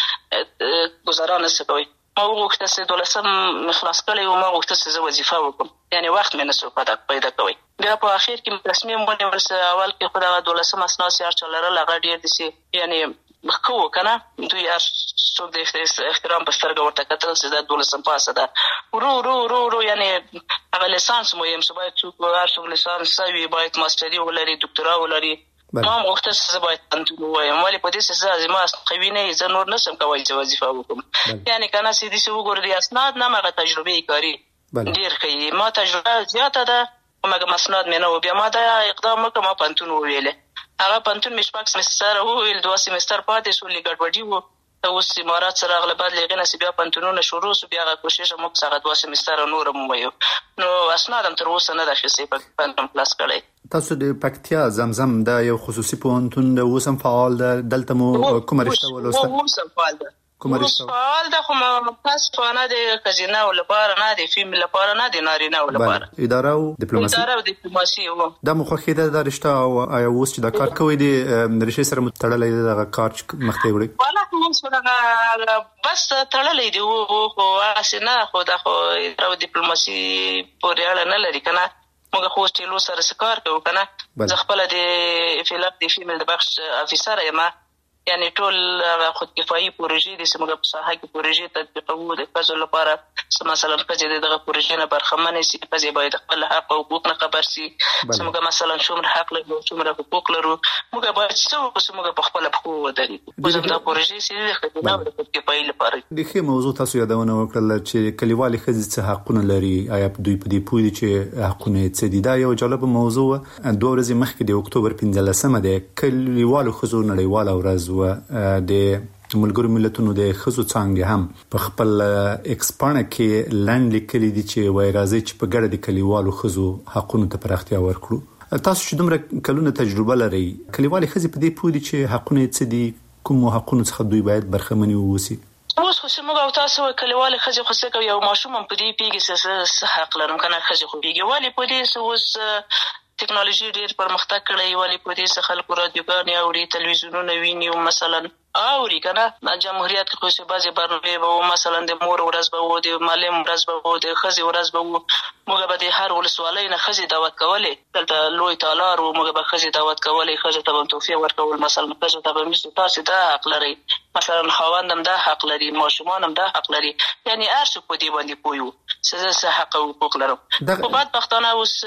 موږ ګزاره نشو کوی. ما وغوښتل چې دولسم مې خلاص کړی و، ما غوښتل چې زه وظیفه وکړم، یعنی وخت مې نشو پیدا کوی. بیا په اخر کې مې تصمیم ونیول چې اول کې خو دغه دولسم اسناد چې هر چا لرل هغه ډېر داسې یعنی ښه و که نه، دوی هر څوک د احترام په سترګه ورته کتل چې دا دولسم پاسه ده. ورو ورو ورو ورو یعنی هغه لیسانس مهم چې باید څوک هر څوک لیسانس وي، باید ماسټري ولري، دکتورا ولري. ما هم غوښتل چې زه باید پوهنتون ووایم، ولې په دې چې زه زما قوي نه زه نور نشم کولی چې وظیفه وکړم. یعنی که نه چې داسې وګورو د اسناد نه همغه تجربې کاري ډېر ښه، ما تجربه زیاته ده خو مګر اسناد مې نه و. بیا ما دا اقدام وکړ، ما پوهنتون وویلې. هغه پوهنتون مې شپږ سمستره وویل، دوه سمستر پاتې شو، لږ ګډوډي و. اوس امارات سره راغله، بعد له هغې نه چې بیا پوهنتونونه شروع شو، بیا هغه کوشش هم وکړو هغه دوه سمستره نور هم وویو. نو اسناد هم تر اوسه نه ده اخیستی، پوهنتون خلاص کړی. تاسو د پکتیا زمزم دا یو خصوصي پوهنتون د اوس هم فعال ده، دلته مو کومه رشته ولوسته؟ اوس هم فعال ده، اوس فعال ده، خو متاسفانه د ښځینهو لپاره نه، د فیمیل لپاره نه، د نارینهو لپاره. اداره او ډیپلوماسي اداره او ډیپلوماسي و. دا مو خوښېده دا رشته؟ او آیا اوس چې دا کار کوئ د رشتې سره مو تړلی دی دغه کار چې مخته یې وړئ؟ والله اوس دغه بس تړلی دی و، خو هسې نه، خو دا خو اداره او ډیپلوماسي پورې اړه نه لري که نه. موږ خو اوس ټیلو سره څه کار کوو که نه. زه خپله د فلپ د فیمیل د بخش افیسره یم، یعنی ټول خود کفایي پروژې دي چې موږ په ساحه کې پروژې تطبیقوو د ښځو لپاره. مثلا ښځې د دغه پروژې نه برخمنې شي، ښځې باید خپل حق او حقوق نه خبر شي چې موږ مثلا څومره حق لرو، څومره حقوق لرو. موږ باید څه وکړو چې موږ په خپله پښو ودرېږو. اوس هم دا پروژې چې دي د ښځینه او د خود کفایي لپاره. د ښې موضوع تاسو یادونه وکړله چې کلیوالې ښځې څه حقونه لري، آیا دوی په دې پوه دي چې حقونه یې څه دي؟ دا یو جالبه موضوع وه. دوه ورځې مخکې د اکتوبر پنځلسمه د کلیوالو ښځو نړیواله ورځ وه. د ملګرو ملتونو د ښځو څانګې هم په خپل ایکس پاڼه کې لنډ لیکلي دي چې وایي راځئ چې په ګډه د کلیوالو ښځو حقونو ته پراختیا ورکړو. تاسو چې دومره کلونه تجربه لرئ، کلیوالې ښځې په دې پوه دي چې حقونه یې څه دي، کومو حقونو څخه دوی باید برخمنې واوسي؟ اوس خو چې موږ او تاسو کلیوالې ښځې خو څه کوي، یو ماشوم هم په دې پوهېږي چې څه حق لرم که نه. ښځې خو پوهېږي، ولې په دې چې اوس ټکنالوژي ډېر پرمختګ کړی، ولې په دې چې خلکو رادیوګانې اوري، تلویزیونونه ویني، مثلا اوري که نه. جمهوریت کې خو چې بعضې برنامې به وو، مثلا د مور ورځ به وو، د معلم ورځ به وو، د ښځې ورځ به وو. موږ به د هر ولسوالۍ نه ښځې دعوت کولې، دلته لوی تالار وو، موږ به ښځې دعوت کولې، ښځو ته به تحفې ورکول، مثلا ښځو ته به مې تاسې دا حق لرئ، مثلا خاوند هم دا حق لري، ماشومان هم دا حق لري. یعنې هر څوک په دې باندې پوه وو چې زه څه حق او حقوق لرم. خو بدبختانه اوس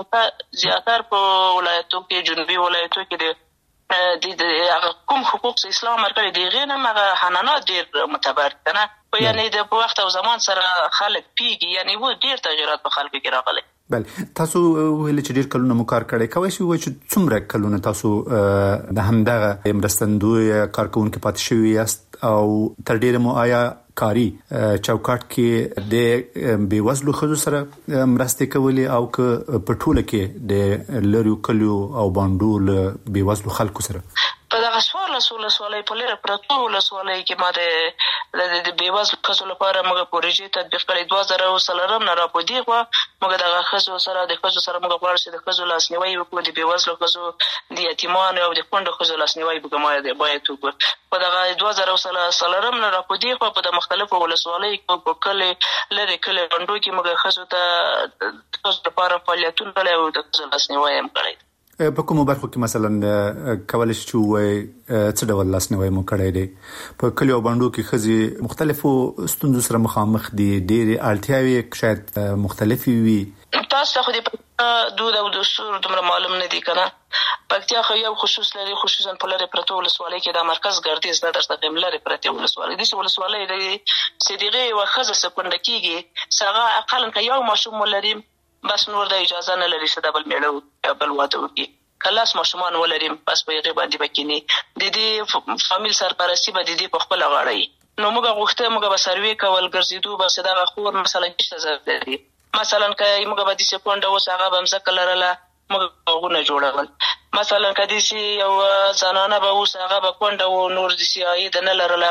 زیاتر په ولایتو کې، جنوبي ولایتو کې د د هغه کوم حقوق چې اسلام ورکړي د هغې نه هم هغه حنانات ډېر معتبر که نه. خو یعنې د په وخت او زمان سره خلک پیږي، یعنې اوس ډېر تغیرات په خلکو کې راغلی. بله، تاسو ویلې چې ډېر کلونه مو کار کړی، کولی شئ ووایئ چې څومره کلونه تاسو د همدغه مرستندوی کارکوونکي پاتې شوي یاست، او تر ډېره مو آیا کاري چوکاټ کې د بېوزلو ښځو سره مرستې کولې، او که په ټوله کې د لرې کلیو او بانډو له بېوزلو خلکو سره؟ په دغه څوارلس ولسوالۍ په لرې پرتو ولسوالیو کې ما د د بېوزلو ښځو لپاره موږ پروژې تطبیق کړې. دوه زره اووه څلورم نه را په دېخوا موږ دغه ښځو سره د ښځو سره موږ غواړو چې د ښځو لاسنیوی وکړو، د بېوزلو ښځو، د یتیمانو او د کونډو ښځو لاسنیوی به باید وکړو. په دغه دوه زره اووه څلورم نه را په دېخوا په د مختلفو ولسوالیو کې په کلي لرې کلي بانډو کې موږ ښځو ته د ښځو لپاره فعالیتونه کړی او د ښځو لاسنیوی هم کړی. په کومو برخو کې مثلا کولی شئ چې ووایئ څه ډول لاسنیوی مو کړی دی؟ په کلیو او بانډو کې ښځې مختلفو ستونزو سره مخامخ دي، ډېرې اړتیاوې شاید مختلفې وي. تاسو ته خو د دود او دستور دومره معلوم نه دي که نه. پکتیا خو یو خصوص لري، خصوصا په لرې پرتو ولسوالۍ کې دا مرکز ګردیز دا درته ښیم، لرې پرتې ولسوالۍ داسې ولسوالۍ لري چې د هغې یوه ښځه چې کونډه کېږي چې هغه اقلا که یو ماشوم ولري بس نور د اجازه نه لري چې دا بل مېړه یا بل واده وکړي. که لس ماشومان ولري بس په هغې باندې به کیني، د دې فامیل سرپرستي به د دې په خپله غاړه وي. نو موږ غوښته موږ به سروې کول، ګرځېدو به چې دغه خور مثلا څه ضرورت لري. مثلا که موږ به داسې کونډه اوس هغه به مځکه لرله، موږ باغونه جوړول. مثلا که داسې یو زنانه به اوس هغه به کونډه و، نور داسې عاید نه لرله،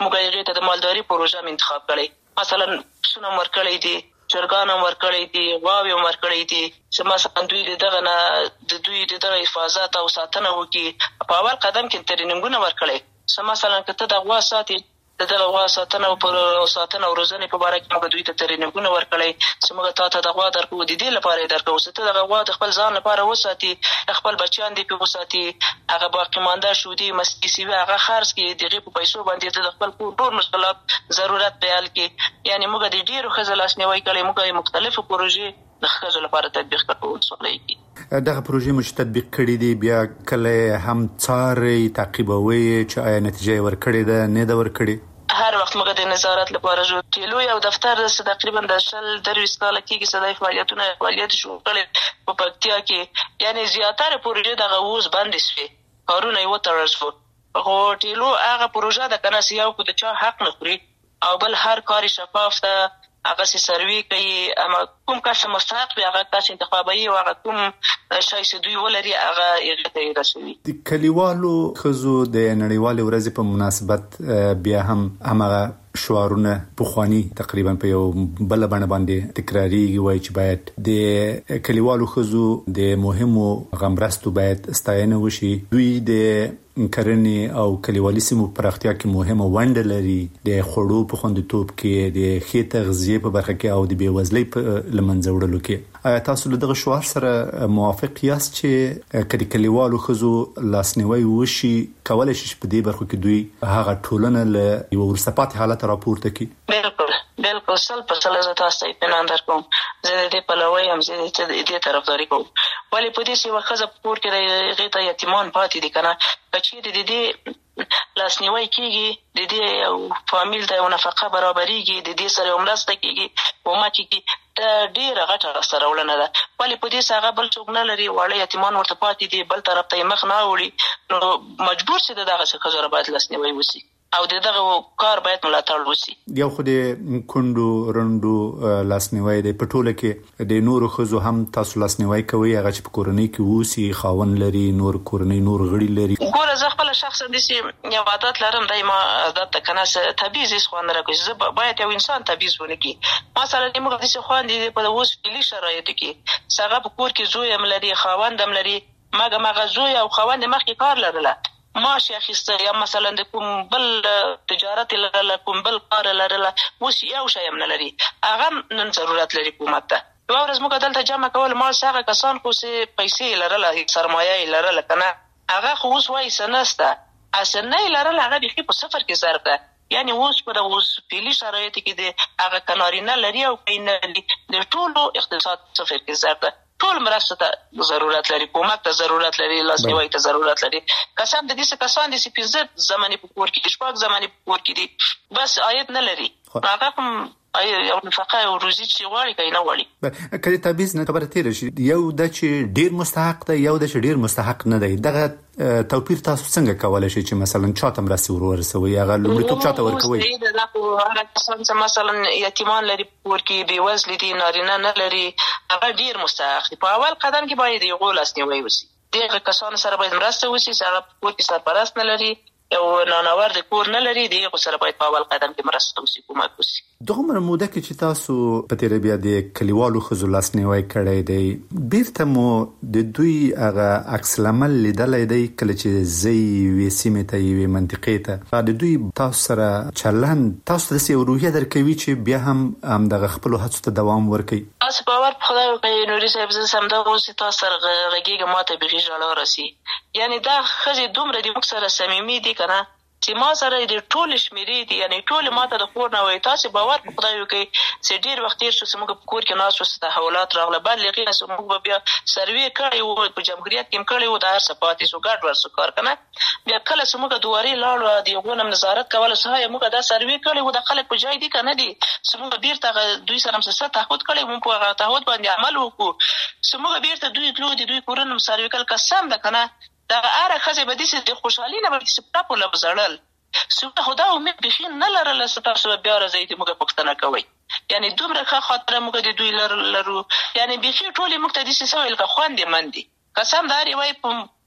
موږ هغې ته د مالداري پروژه م انتخاب کړی. مثلا پسونه م ورکړی دي، چرګان هم ورکړی دي، غواوې هم ورکړی دي چې مثلا دوی د دغه نه د دوی د دغه حفاظت او ساتنه وکړي. په اول قدم کې ترینینګونه ورکړی چې مثلا که ته د غوا ساتې، د دغه غوا ساتنه او ساتنه او روزنې په باره کې موږ دوی ته ترینینګونه ورکړی چې موږ تا ته د غوا درکوو، د دې لپاره یې درکوو چې ته دغه غوا د خپل ځان لپاره وساتې، خپل بچیان دې پرې وساتې، هغه باقي مانده شودې مستې سوي هغه خرڅ کړي، د هغې په پیسو باندې ته د خپل کور ټول مشکلات ضرورت په حل کړي. یعنې موږ د ډېرو ښځو لاسنیوی کړی، موږ یې مختلفو پروژې د ښځو لپاره تطبیق کړو. سوالۍ دغه پروژې مو چې تطبیق کړي دي بیا کله هم څارئ تعقیبوئ چې آیا نتیجه یې ورکړې ده نه ده ورکړې؟ هر وخت موږ د نظارت لپاره جو ټیلو یو دفتر څه تقریبا د شل درویشت کاله کېږي چې دای فعالیتونه فعالیت شروع کړی په پکتیا کې. یعنې زیاتره پروژې دغه اوس بندې شوې، کارونه یې وتړل شو. خو ټیلو هغه پروژه ده که نه چې یو خو د چا حق نه خوري او بل هر کار شفاف ده، هغسې سروې کوي، اما کوم کس مستحق وي هغه کس انتخابوي او هغه کوم شی چې دوی ولري هغه هغې ته یې رسوي. د کلیوالو ښځو د نړیوالې ورځې په مناسبت بیا هم همغه شعارونه پخواني تقریبا په یو بله بڼه باندې تکراریږي، وایي چې باید د کلیوالو ښځو د مهمو غمرستو باید ستاینه وشي. دوی د کرنې او کلیوالي سیمو پراختیا کې مهمه ونډه لري، د خوړو په خوندیتوب کې، د ښې تغذیې په برخه کې او د بېوزلۍ په له منځه وړلو کې. آیا تاسو له دغه شعار سره موافق یاست چې که د کلیوالو ښځو لاسنیوی وشي کولی شي چې په دې برخو کې دوی هغه ټولنه له یوه وروسته پاتې حالت راپورته کړي؟ بالکل بالکل سل په سل زه تاسو ته اطمینان درکوم. زه د دې پلوی یم، زه د دې طرفداري کوم. ولې په دې چې یوه ښځه په کور کې د هغې ته یتیمان پاتې دي که نه، که چېرې د دې لاسنیوی کېږي، د دې یو فامیل ته یو نفقه برابرېږي، د دې سره یو مرسته کېږي، کومک کېږي، دا ډېره غټه لاسته راوړنه ده. ولې په دې چې هغه بل څوک نه لري، واړه یتیمان ورته پاتې دي، بل طرف ته یې مخ نه اوړي، نو مجبور چې د دغسې ښځو را باید لاسنیوی وشي او د دغه کار باید ملاتړ وشي. یو خو د کونډو رنډو لاسنیوی دی، په ټوله کې د نورو ښځو هم تاسو لاسنیوی کوئ هغه چې په کورنۍ کې اوسي، خاوند لري، نور کورنۍ نور غړي لري؟ ګوره زه خپله شخصا داسې یو عادت لرم، دی ما عادت ته که نه تبعیض هېڅ خوا نه راکوي، زه باید یو انسان تبعیض ونه کړي. مثلا موږ داسې خویندې دي په اوس فعلي شرایطو کې چې هغه په کور کې زوی هم لري، خاوند هم لري، مګم هغه زوی او خاوند یې مخکې کار لرله، معاش یې اخیسته، یا مثلا د کوم بل تجارت یې لرله، کوم بل کار یې لرله، اوس یو شی هم نه لري، هغه نن ضرورت لري حکومت ته. یوه ورځ موږ دلته جمع کول ما چې هغه کسان خو چې پیسې یې لرله، سرمایه یې لرله که نه، هغه خو اوس وایي څه نشته، اصل نه یې لرله، هغه بیخي په صفر کې ضرب ده. یعنې اوس په دغه اوس فعلي شرایطو کې د هغه که نارینه لري او که یې نه لري، د ټولو اقتصاد صفر کې ضرب ده. ټول مرسته ته ضرورت لري، کومک ته ضرورت لري، لاسنیوی ته ضرورت لري. قسم د دې څه کسان دي چې پنځه زمانې په کور کې دي، شپږ زمانې په کور کې دي، بس عاید نه لري، هغه کوم یو نفقه او روزي چې غواړي که یې نه غواړي. که د تبعیض نه خبره تېره شي، یو ده چې ډېر مستحق دی، یو ده چې ډېر مستحق نه دی، دغه توپیر تاسو څنګه کولی شئ چې مثلا چاته مرستې ور ورسوئ، هغه لومړیتوب چاته ورکوئ؟ هغه کسان چې مثلا یتیمان لري په کور کې، بېوزلي دي، نارینه نه لري، هغه ډېر مستحق دي. په اول قدم کې باید د هغو لاسنیوی وشي، دغه کسانو سره باید مرسته وشي چې هغه په کور کې سرپرست نه لري، یو نانور د کور نه لري، د هغو سره باید په اول قدم کې مرسته وشي، کومک وشي. دغومره موده کې چې تاسو په تېره بیا د کلیوالو ښځو لاسنیوی کړی دی، بیرته مو د دوی هغه عکس العمل لیدلی دی کله چې زه یوې سیمې ته، یوې منطقې ته، د دوی تاسو سره چلند تاسو ته داسې یو روحیه درکوي چې بیا هم همدغه خپلو هڅو ته دوام ورکوي؟ تاسو باور په خدای وکړئ نوري صاحب، زه همدغه اوس چې تاسو سره غږېږم ما ته بیخي ژړا راسي. یعنې دا ښځې دومره د موږ سره صمیمي دي که نه، چې ما سره د ټولې شمېرې دي، یعنې ټولې ما ته د کور نه وایي. تاسې باور په خدای وکړئ چې ډېر وخت تېر شو چې موږ په کور کې ناست وو، چې تحولات راغله، بعد له هغې نه چې موږ به بیا سروې کړی وو، په جمهوریت کې هم کړی وو، دا هر څه پاتې شو، ګډ ور شو کار که نه. بیا کله چې موږ دوارې لاړو، د هغو نه هم نظارت کوله چې های موږ دا سروې کړی وو، دا خلک په جای دي که نه دي، چې موږ بېرته دوی سره هم څه تعهد کړی وو، موږ په هغه تعهد باندې عمل وکړو، چې موږ بېرته دوی تلو، د دوی کورونه هم سروې کړل. قسم ده که نه، دغه هره ښځې به داسې د خوشحالي نه به داسې په ټپو له به ژړل، چې خو دا امید بیخي نه لرله چې تاسو به بیا راځئ چې موږ پوښتنه کوئ. یعنې دومره ښه خاطره موږ د دوی لرو، یعنې بیخي ټولې موږ ته داسې څه ویل که خوندې من دي. قسم د هر یوه په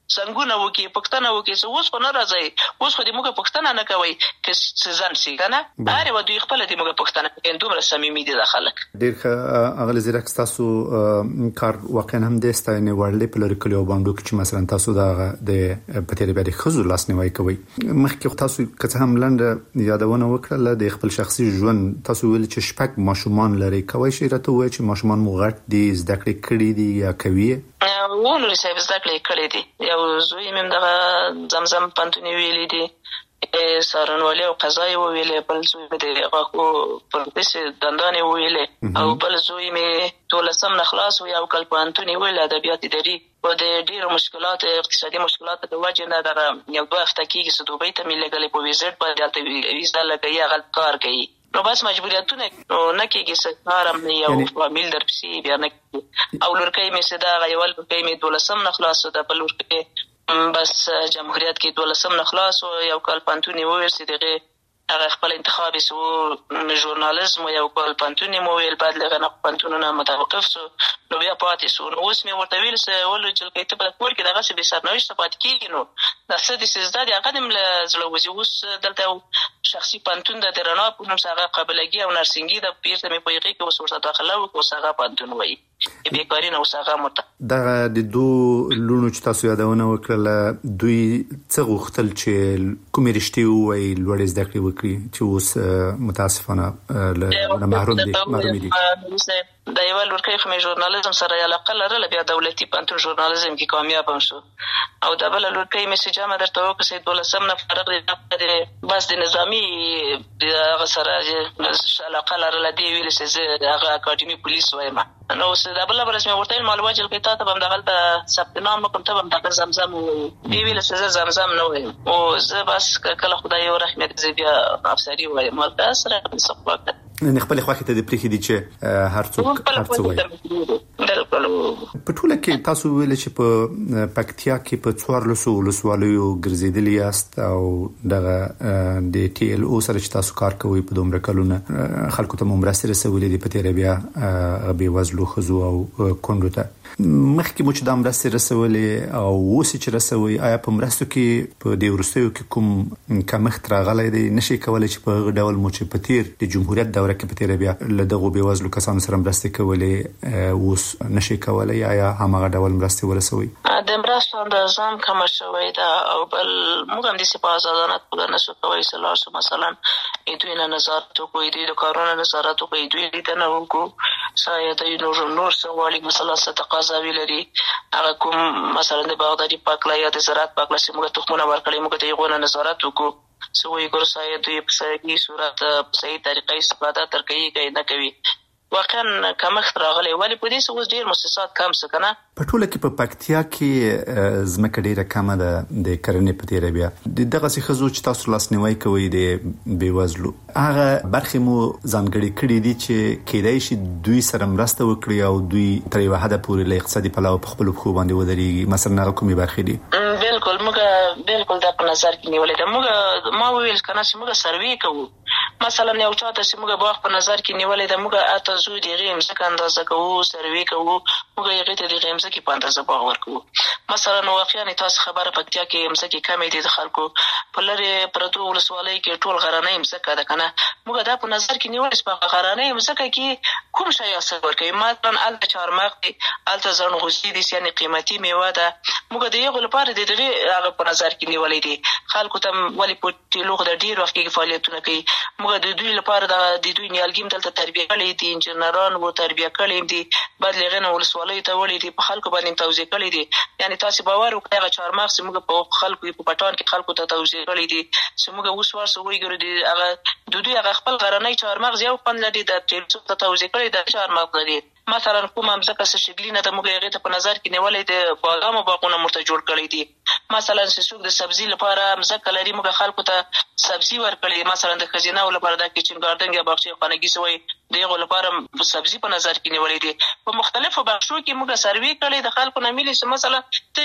څنګه وکي پښتنه وکي څه اوس خو نه راځي اوس خو دې موږ پښتنه نه کوي که ځان سي کنه هر و دوی خپل دې موږ پښتنه کوي دومره صمیمي دي د خلک ډیر اغل زیرک تاسو کار واقعا هم د ستاینه ورلې په لری کلیو باندې چې مثلا تاسو دا د پتیری باندې خزو لاس نیوي کوي مخکې تاسو که هم لاند یادونه وکړه د خپل شخصي ژوند تاسو ویل چې شپږ ماشومان لري کوي شي راته وای چې ماشومان مو غټ دي زده کړې کړې دي یا کوي ونه لري زده کړې کړې دي یو زوی مم دغه زمزم پانتونی ویلې دي سارنوالي او قضایي ویلې بل زوی مې د غاکو پروفیسور دندانې ویلې او بل زوی مې تولسم نخلاص او یو کل پانتونی ویل ادبیات اداري او د ډیرو مشکلات اقتصادي مشکلات د وجه نه دغه یو دوه هفته کېږي چې دوبۍ ته مې لګلې په ویزټ باندې ویزا لګي هغه کار کوي نو بس مجبوریتونه نه کېږي سکارم یو فامیل درپسې بیا نه او لورکۍ مې صدا غیول لورکۍ مې دولسم نخلاص ده په لورکۍ بس جمهوریت کې دولسم نخلاص او یو کال پانتونی وویل چې دغه هغه خپل انتخابي سو ژورنالیزم یو کال پانتونی مو ویل بعد لغه نه پانتونونه متوقف سو نو بیا پاتې سو نو اوس مې ورته ویل چې ول چې کته په کور کې دغه څه به سرنوشت پات کېږي نو د څه د سزا د قدم له زړه وځي اوس دلته شخصي پانتون د درنا په نوم څنګه قابلګي او نرسنګي د پیرته مې په یقې کې اوس ورته داخله او څنګه پانتون وایي بیکاری نه څنګه مت دا د دوه لونو چې تاسو یادونه وکړه دوی څه غوښتل چې کومې رښتې وایي لوړ زده کړې وکړي چې اوس متاسفانه له محروم دي محروم دي د یو لورکۍ خو مې ژورنالیزم سره علاقه لرله بیا دولتي پانتون ژورنالیزم کې کامیاب هم شو او د بل لورکۍ مې چې جامه درته وکړه چې دولسم نه فرق دی بس د نظامی هغه سره علاقه لرله دی ویل چې هغه اکاډمي پولیس وایم نو اوس د بل برس مې ورته معلومات چې تا ته هم دغه ثبت نام وکم ته هم دغه زمزم دی ویل چې زمزم نه وایم او زه بس کله خدای یو رحمت زه بیا افسری وایم مردا سره صفات نه خپل خواخته د پریخي دي چې هر څوک هر څه وایي په ټوله کې تاسو ویل چې په پکتیا کې په څوارلسو ولسوالیو ګرځیدلی است او دغه د ټي ال او سره چې تاسو کار کوي په دومره کلونه خلکو ته مرسته رسولې دي په تیر بیا غبي وزلو خزو او کندو ته مخکې مو چې د مرسته رسولې او اوس چې رسوي آیا په مرستو کې په دې ورستیو کې کوم کمښت راغلی دی نشي کولای چې په هغه ډول مو چې په تیر د جمهوریت دوره کې په تیر بیا له دغه بې وزلو کسانو سره مرسته کولې اوس نشي کولای آیا همغه ډول مرسته ورسوي د مرستو اندازام کم شوی دا او بل موږ هم د سپاه ځانات په نشو کوي سلاسو مثلا دوی نه نظارت کوي دوی د کارونو نظارت کوي دوی د نه وکړو شاید نور نور سوالي مثلا تقاضا ویلري هغه کوم مثلا د باغداري پاکلا یا د زراعت پاکلا چې موږ تخمونه ورکړي موږ ته یې غوښنه نظارت وکړو سوې ګور ساید دوی په صحیح صورت په صحیح طریقې استفاده تر کوي کوي نه کوي واقعا کمښت راغلی ولی په دې اوس ډیر مؤسسات کم څه کنه په ټوله کې په پکتیا کې زمکه ډیره کمه ده د کرنې په تیر بیا د دغه څه خزو چې تاسو لاس نیوي کوي د بیوزلو هغه برخه مو ځانګړي کړی دي چې کېدای شي دوی سره مرسته وکړي او دوی تر یو حد پورې له اقتصادي پلوه په خپل خو باندې ودرېږي مثلا هغه کومې برخې دي بالکل موږ بالکل دا په نظر کې نیولې ده موږ ما ویل کنه چې موږ سروې کوو مثلا یو چاته چې موږ باغ په نظر کې نیولې ده موږ اته زو دی غیم څخه اندازه کوو سروې کوو موږ یې ته دی غیم څخه په اندازه باغ ورکوو مثلا واقعا تاسو خبره پکتیا کې مزه کمې دي د خلکو په لری پرتو ولسوالۍ کې ټول غرانې مزه ده کنه موږ دا په نظر کې نیولې چې په غرانې مزه کې کوم شی اثر ورکوي مثلا ال چارمغ دي ال ځن غوسی دي یعنی قیمتي میوه ده موږ د یو لپاره د دغه هغه په نظر کې نیولې دي خلکو ته ولی په لوغ د ډیر وخت کې فعالیتونه کوي موږ د دوی لپاره د دوی نیالګیم دلته تربیه کړي دي انجنیران وو تربیه کړي دي بعد لغنه ولسوالۍ ته ولې دي په خلکو باندې توزیع کړي دي یعنی تاسو باور وکړئ هغه چارمغ چې موږ په خلکو په پټان کې خلکو ته توزیع کړي دي چې موږ اوس ورسره وګورو دي هغه د دوی هغه خپل غرنۍ چارمغ یو پند لري د ټیلڅو ته توزیع کړي د چارمغ لري مثلا کوم امزکه شګلینه د موږ هغه ته په نظر کې نیولې د بادامو باغونه مرته جوړ کړي دي مثلا سوق د سبزی لپاره امزکه لري موږ خلکو ته سبزی ورکړي مثلا د خزینه لپاره د کچن ګاردن یا باغچې خانګي سوی دغه لپاره سبزی په نظر کې نیولې دي په مختلفو بخشو کې موږ سروې کړي د خلکو نه ملي مثلا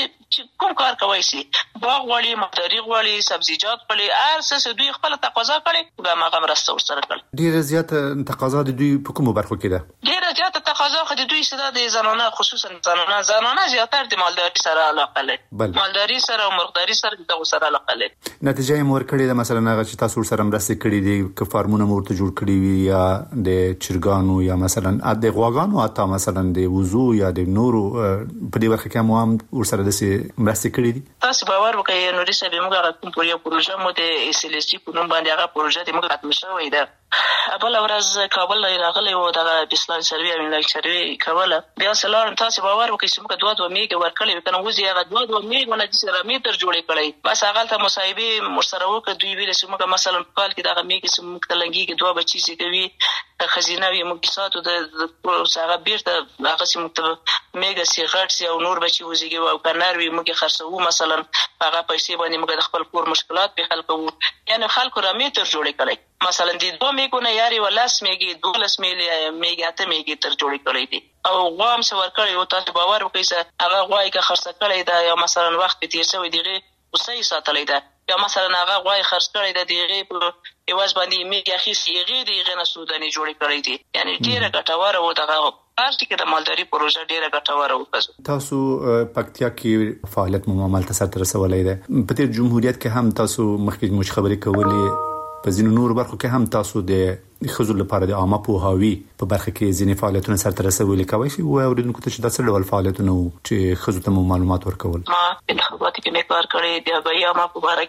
کوم کار کوي سي باغ وړي مداري وړي سبزیجات وړي ارسس دوی خپل تقاضا کړي دا مغه مرسته ورسره کړي ډیره زیاته تقاضا د دوی په کومه برخو کې ده ډیره زیاته تقاضا خو د دوی سره د زنانه خصوصا زنانه زنانه زیاتره د مالداري سره علاقه لري، مالداري سره او مرغداري سره دغه سره علاقه لري. نتیجه یې مور کړې ده مثلا هغه چې تاسو سره مرسته کړې دي که فارمونه مورته جوړ کړی وي یا د چرګانو یا مثلا د غواګانو اته مثلا د وضو یا د نورو په دې ورخه کې مو هم ورسره د مرسته کړې دي. تاسو باور وکړئ نو رسې به موږ کوم پروژه پروژه مو د اس ال اس جی په نوم باندې هغه پروژه د موږ ختم شوې ده. بل ورځ کابل راغلی و دغه بسلان سروي او انلاین سروي کوله، بیا سلام تاسو باور وکړئ چې موږ دوه دوه میګ ورکړل کنه وځي هغه دوه دوه میګ ونه چې سره میټر جوړې کړی بس هغه ته مصاحبه مرسره وکړه. دوی ویل چې موږ مثلا په کال کې دغه میګ چې موږ تلنګي کې دوه بچی چې کوي خزینه وي موږ ساتو د هغه بیرته هغه چې موږ میګ سي غټ سي او نور بچی وځي او کنار وي موږ خرڅو مثلا هغه پیسې باندې موږ د خپل کور مشکلات په حل کوو. یعنی خلکو را میټر جوړې کړی مثلا د دوه میګونه یاري ولاس میګي دولس میلي میګي اته میګي تر جوړې کړی دي او غوام څو ور کړی او تاسو باور وکړئ چې هغه غوای که خرڅ کړی دا یا مثلا وخت تیر شوی دیغه وسې ساتلې ده یا مثلا هغه غوای خرڅ کړی ده دیغه په ایواز باندې میګي اخیسي یغه دیغه نه سودانی جوړې کړی دي. یعنی ډیره ګټوره و دغه پارټي کې د مالداري پروژه ډیره ګټوره و. تاسو پکتیا کې فعالیت مو عمل ته سره رسولای ده په تیر جمهوریت کې هم تاسو مخکې مش خبرې کولې په ځینو نور برخو کې هم تاسو د خزو لپاره د عامه پوهاوی په برخه کې ځینې فعالیتونه سره رسولي کوي شي او اوریدونکو ته چې د څه ډول فعالیتونه چې خزو ته معلومات ورکول. ما انتخابات کې مې کار کړی دی د عامه په اړه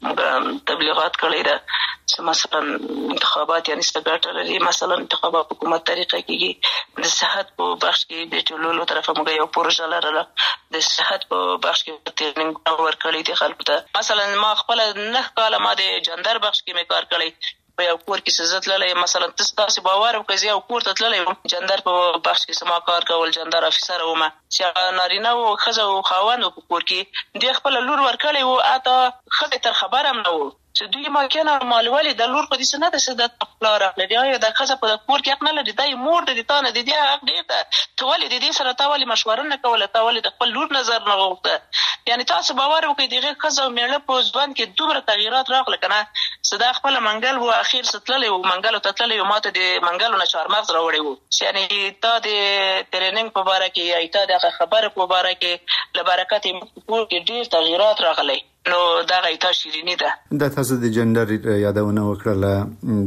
کې تبلیغات کړی ده چې مثلا انتخابات یعنی ستګټ لري مثلا انتخابات حکومت طریقه کې د صحت په بخش کې د ټولولو طرفه موږ یو پروژه لرله د صحت په بخش کې ټریننګ ورکړی دی خلکو ته. مثلا ما خپل نه کاله ما د جندر بخش کې مې کار کړی په یو کور کې سزت للی مثلا تاسو باور وکړئ یو کور ته تللی جندر په بخش کې سما کار کول جندر افسر وم چې نارینه او ښځه او خاوند په کور کې د خپل لور ورکړی وو اته خدای تر خبر هم نه وو چې دوی ما کنه مالوالي د لور په دې سنت چې د خپل راغلی دی د ښځه په کور کې حق نه لري د مور د تانه د دې حق دی ته ولې د دې سره تا ولې مشوره نه کوله تا ولې د خپل لور نظر نه غوښته. یعنی تاسو باور وکړئ دغه ښځه او میړه په ځوان کې دومره تغیرات راغله کنه صدا خپل منګل وو اخیر ستللی وو منګل ته تللی وو ماته د منګلو نه چارمغز راوړی وو یعنی تا د ټریننګ په اړه کې یا تا د خبره په اړه کې لبرکت په ډیر تغیرات راغلي نو دا غیتا شیرینی ده. د تاسو د جندر یادونه وکړه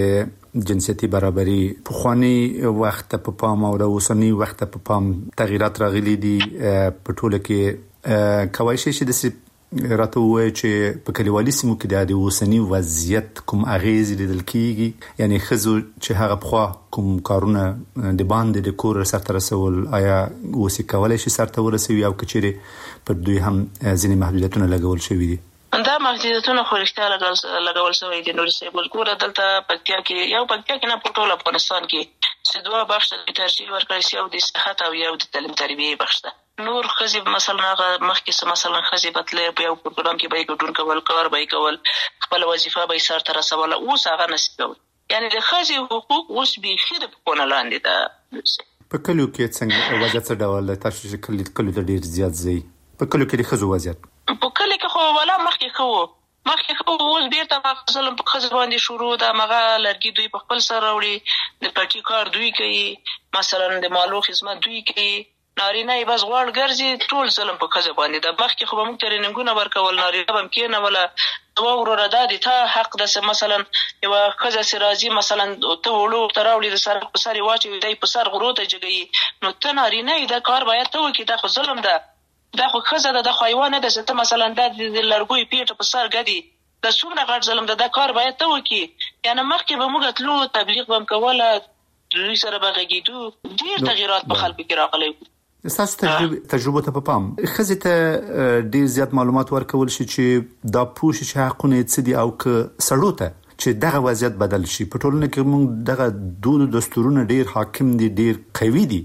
د جنسيتي برابرۍ په خواني وخت په پام او د اوسنی وخت په پام تغیرات راغلي دي په ټوله کې کوي شي چې راته وایي چې په کلیوالي سیمو کې د اوسنی وضعیت کوم اغیز لیدل کیږي یعنی خزو چې هغه بخوا کوم کارونه د باندې د کور سره رسول آیا اوسې کولای شي سره ورسوي او کچېره پر دوی هم ځینې محدودیتونه لګول شوي دي. دا محدودیتونه خو رښتیا لګول شوي دي نور څه مذکوره دلته پکتیا کې یو پکتیا کې نه په ټول افغانستان کې چې دوه بخش ته ترجیح ورکړل شي او د صحت او یو د تعلیم تربیه بخش ده. نور خزي مثلا هغه مخکې مثلا خزي بتلې په یو پروګرام کې به ګډون کول کار به کول خپل وظیفه به سر تر رسول اوس هغه نشي یعنی د خزي حقوق اوس به خیر په کونه لاندې ده. په کلو کې څنګه وضعیت ډول تاسو چې کلی کلو ته ډیر زیات زی په کلو کې د خزو وضعیت په کلی کې خو ولا مخکې خو مخکې خو اوس بیرته ما ظلم په خزو باندې شروع ده مغه لرګي دوی په خپل سره وړي د پټي کار دوی کوي مثلا د مالو خدمت دوی کوي نارینه یې بس غوړ ګرځي ټول ظلم په خزه باندې د مخکې خو موږ ترېنګونه ورکول نارینه هم کې نه ولا دوه ورور دادی ته حق د مثلا یو خزه سرازي مثلا ته وړو تراوړي د سر په سر واچي دای په سر غروته جګي نو ته نارینه دا کار باید ته وکړي دا خو ظلم ده دا خو خزه ده د حیوان ده چې ته مثلا د لرګوي پیټه په سر غدي د څومره غټ ظلم ده دا کار باید ته وکړي یعنی مخکې به موږ تلو تبلیغ هم کوله دوی سره به غږیدو ډیر تغیرات په خلکو کې راغلي. تاسو تجربه تجربه ته په پام خزه ته ډیر زیات معلومات ورکول شي چې دا پوښ چې حقونه څه دي او که سړو ته چې دغه وضعیت بدل شي په ټولنه کې موږ دغه دود دستورونه ډیر حاکم دي ډیر قوي دي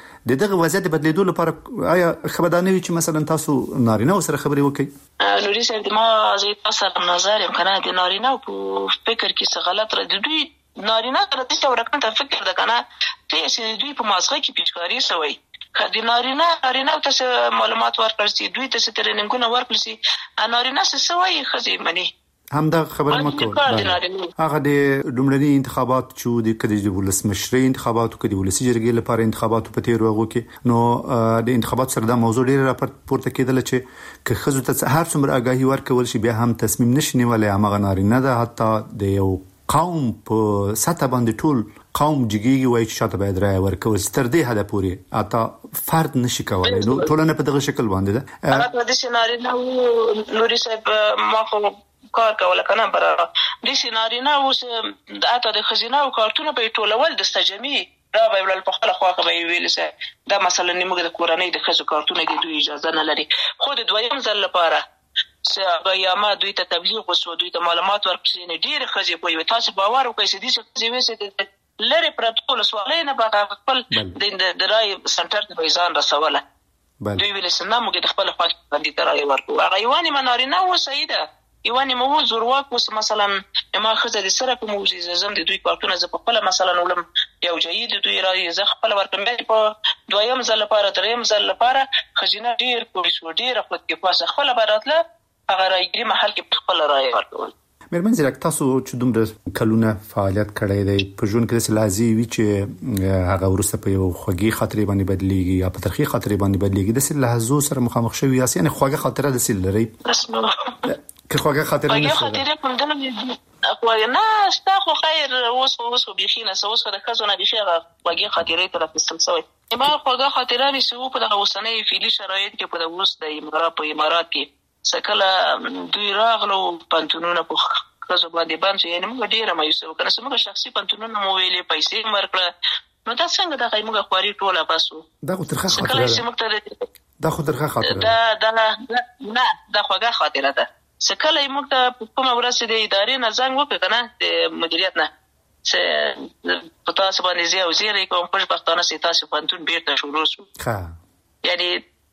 د دغه وضعیت بدلیدو لپاره آیا خبردانه وي چې مثلا تاسو نارینه سره خبرې وکړي؟ نوري صاحب ما زه تاسو سره نظر یم کنه د نارینه په فکر کې څه غلط را دي دوی نارینه تر دې چې ورکنه فکر ده کنه ته چې دوی په مازغه کې پیچکاری سوی کدی نارینه نارینه ته معلومات ورکړي دوی ته سترنګونه ورکړي نارینه څه سوي خزي منی همدا خبره مکو هغه د دومړني انتخابات چې د کدي د ولسمشري انتخاباتو کدي ولسی جرګې لپاره انتخاباتو په تیر وغو کې نو د انتخابات سره د موضوع ډیره راپورته کېدل چې که خزو ته هر څومره آگاهي ورکول شي بیا هم تصمیم نشي نیولای هغه نارینه ده حتی د یو قوم په سطح باندې ټول قوم جګیږي وایي چې شاته باید رای ورکول ستر دې هدا پوری اته فرد نشي کولای نو ټولنه په دغه شکل باندې ده هغه د سيناري نو لوري صاحب ما خو کار کوله کنه برا د سيناري نو اوس د اته د خزینه او کارتونه په ټولول د استجمی دا به ول په خپل خوا کوي ویل سه دا مثلا نیمه د کورنۍ د خزو کارتونه د دوی اجازه نه لري خو د دویم ځل لپاره سه یا ما دوی ته تبلیغ وسو دوی ته معلومات ورکړي نه ډیر خزي په وي تاسو باور وکړئ چې دې څه وسه لری پروتوکول سوالینه به خپل د درای سنټر ته ویزان رسوله دوی ویل سنه موږ د خپل خوا باندې ترای ورکو هغه یواني منارینه و سیده یواني مو زورواک وس مثلا ما خزه د سره کوم وزې زم د دوی کارتونه ز په خپل مثلا ولم یو جيد دوی راي ز خپل ورکم په دویم ځل لپاره دریم ځل لپاره خزینه ډیر کوي سو ډیر خپل کې پاسه خپل براتله هغه رايګري محل کې خپل رای ورکول مېرمن زیرک تاسو چې دومره کلونه فعالیت کړی دی په ژوند کې د لازمي وی چې هغه ورسته په یو خوږی خاطرې باندې بدلېږي یا په ترخی خاطرې باندې بدلېږي د سل لحظو سره مخامخ شوی یاس یعنی خوږه خاطره د سل لري که خوږه خاطره نشته خاطره کوم دنه خو نه ستا خو خیر اوس اوس بيخینه اوس د خزونه بيخي خوږه خاطرې تر تاسو سوي ما خوږه خاطره نشو په دغه وسنۍ فعلی شرایط کې په دغه د امارات په امارات کې سکله دوی راغلو پنتونونه په خزو باندې باندې یعنی موږ ډیره مایوسه وکړه چې موږ شخصي پنتونونه مو ویلې پیسې مرکړه نو دا څنګه د غي موږ خواري ټوله باسو دا خو ترخه خاطره دا خو ترخه خاطره دا دا نه دا خوږه خاطره ده سکله موږ ته کومه ورسې د ادارې نه زنګ وکړ کنه د مدیریت نه چې په تاسو باندې زیاو زیری کوم په پښتانه سي تاسو پنتون بیرته شروع شو ها یعنی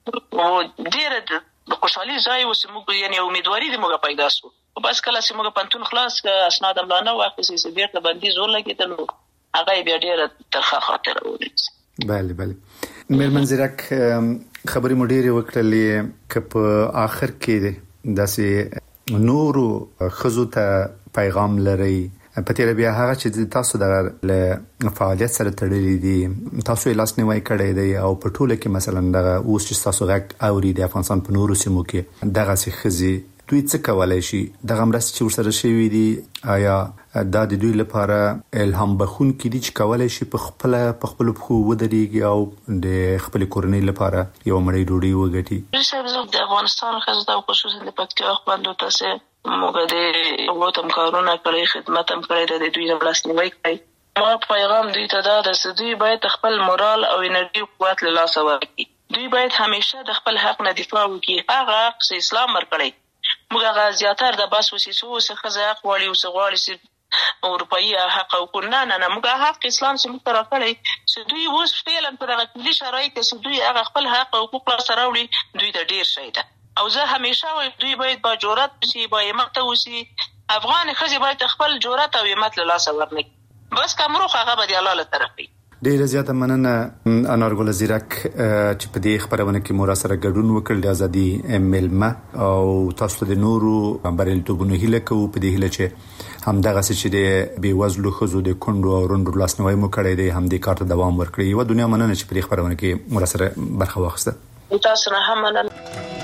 ډیره د خوشحالي ځای اوس موږ یعنی امیدواري دې موږ پیدا شو بس کله چې موږ پنتون خلاص اسناد املانه واخیسي چې بیرته باندې زور لګیدل هغه بیا ډیره ترخه خاطره وړي بله بله مېرمن زیرک خبرې مو ډیره وکړلې چې په اخر کې داسې نورو خزو ته پیغام لري په تیر بیا هغه چې تاسو د فعالیت سره تړلې دي تاسو یې لاس نیوي کړی دی او په ټوله کې مثلا دغه اوس چې تاسو غږ اوري د افغانستان په نورو سیمو کې دغه څه خزي دوی څه کولای شي دغه مرسته چې ورسره شوی دي آیا دا د دوی لپاره الهام بخون کې دي چې کولای شي په خپل په خپل خو ودرېږي او د خپل کورنۍ لپاره یو مړی ډوډۍ وګټي د افغانستان خزه او خصوصا د پکتیا خپل تاسو موږ د وطن کارونه کړی خدمت هم کړی د دوی د لاس نیوي کوي ما پیغام دوی ته دا د دوی باید خپل مورال او انرژي قوت له لاسه ورکړي دوی باید همیشه د خپل حق نه دفاع وکړي هغه حق چې اسلام ورکړي موږ هغه زیاتره د باس وسیسو څخه ځای غواړي او څه غواړي چې اروپایي حق او نه نه نه موږ حق اسلام چې موږ راکړي چې دوی اوس فعلا په دغه کلی شرایط کې دوی هغه خپل حق او حقوق سره وړي دوی د ډیر شي ده او زه همیشه وایم دوی باید با جرأت وسی با همت وسی افغان خزي باید خپل جرأت او همت له لاسه ورنکړي بس کومو هغه به دی الله له طرفي ډیره زیاته مننه انارګل زیرک چې په دې خبرونه کې مور سره ګډون وکړ د ازادي ملمه او تاسو د نورو بریلیتوبونو هیله کوو په دې هیله چې هم دغه چې د بي وزلو خزو د کندو او روندو لاسنوي مو کړی دی هم د کارت دوام ورکړي و دنیا مننه چې په دې خبرونه کې مور سره برخه واخیسته تاسو نه هم مننه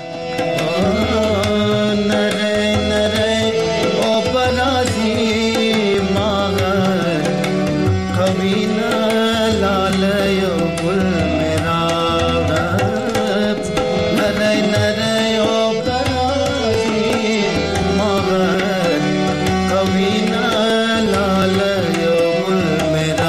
नरे नरे ओ पराजी मागर कभी न लाल यो गुल मेरा नरे नरे ओ पराजी मागर कभी न लाल यो गुल मेरा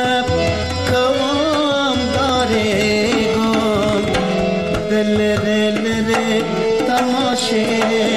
le چې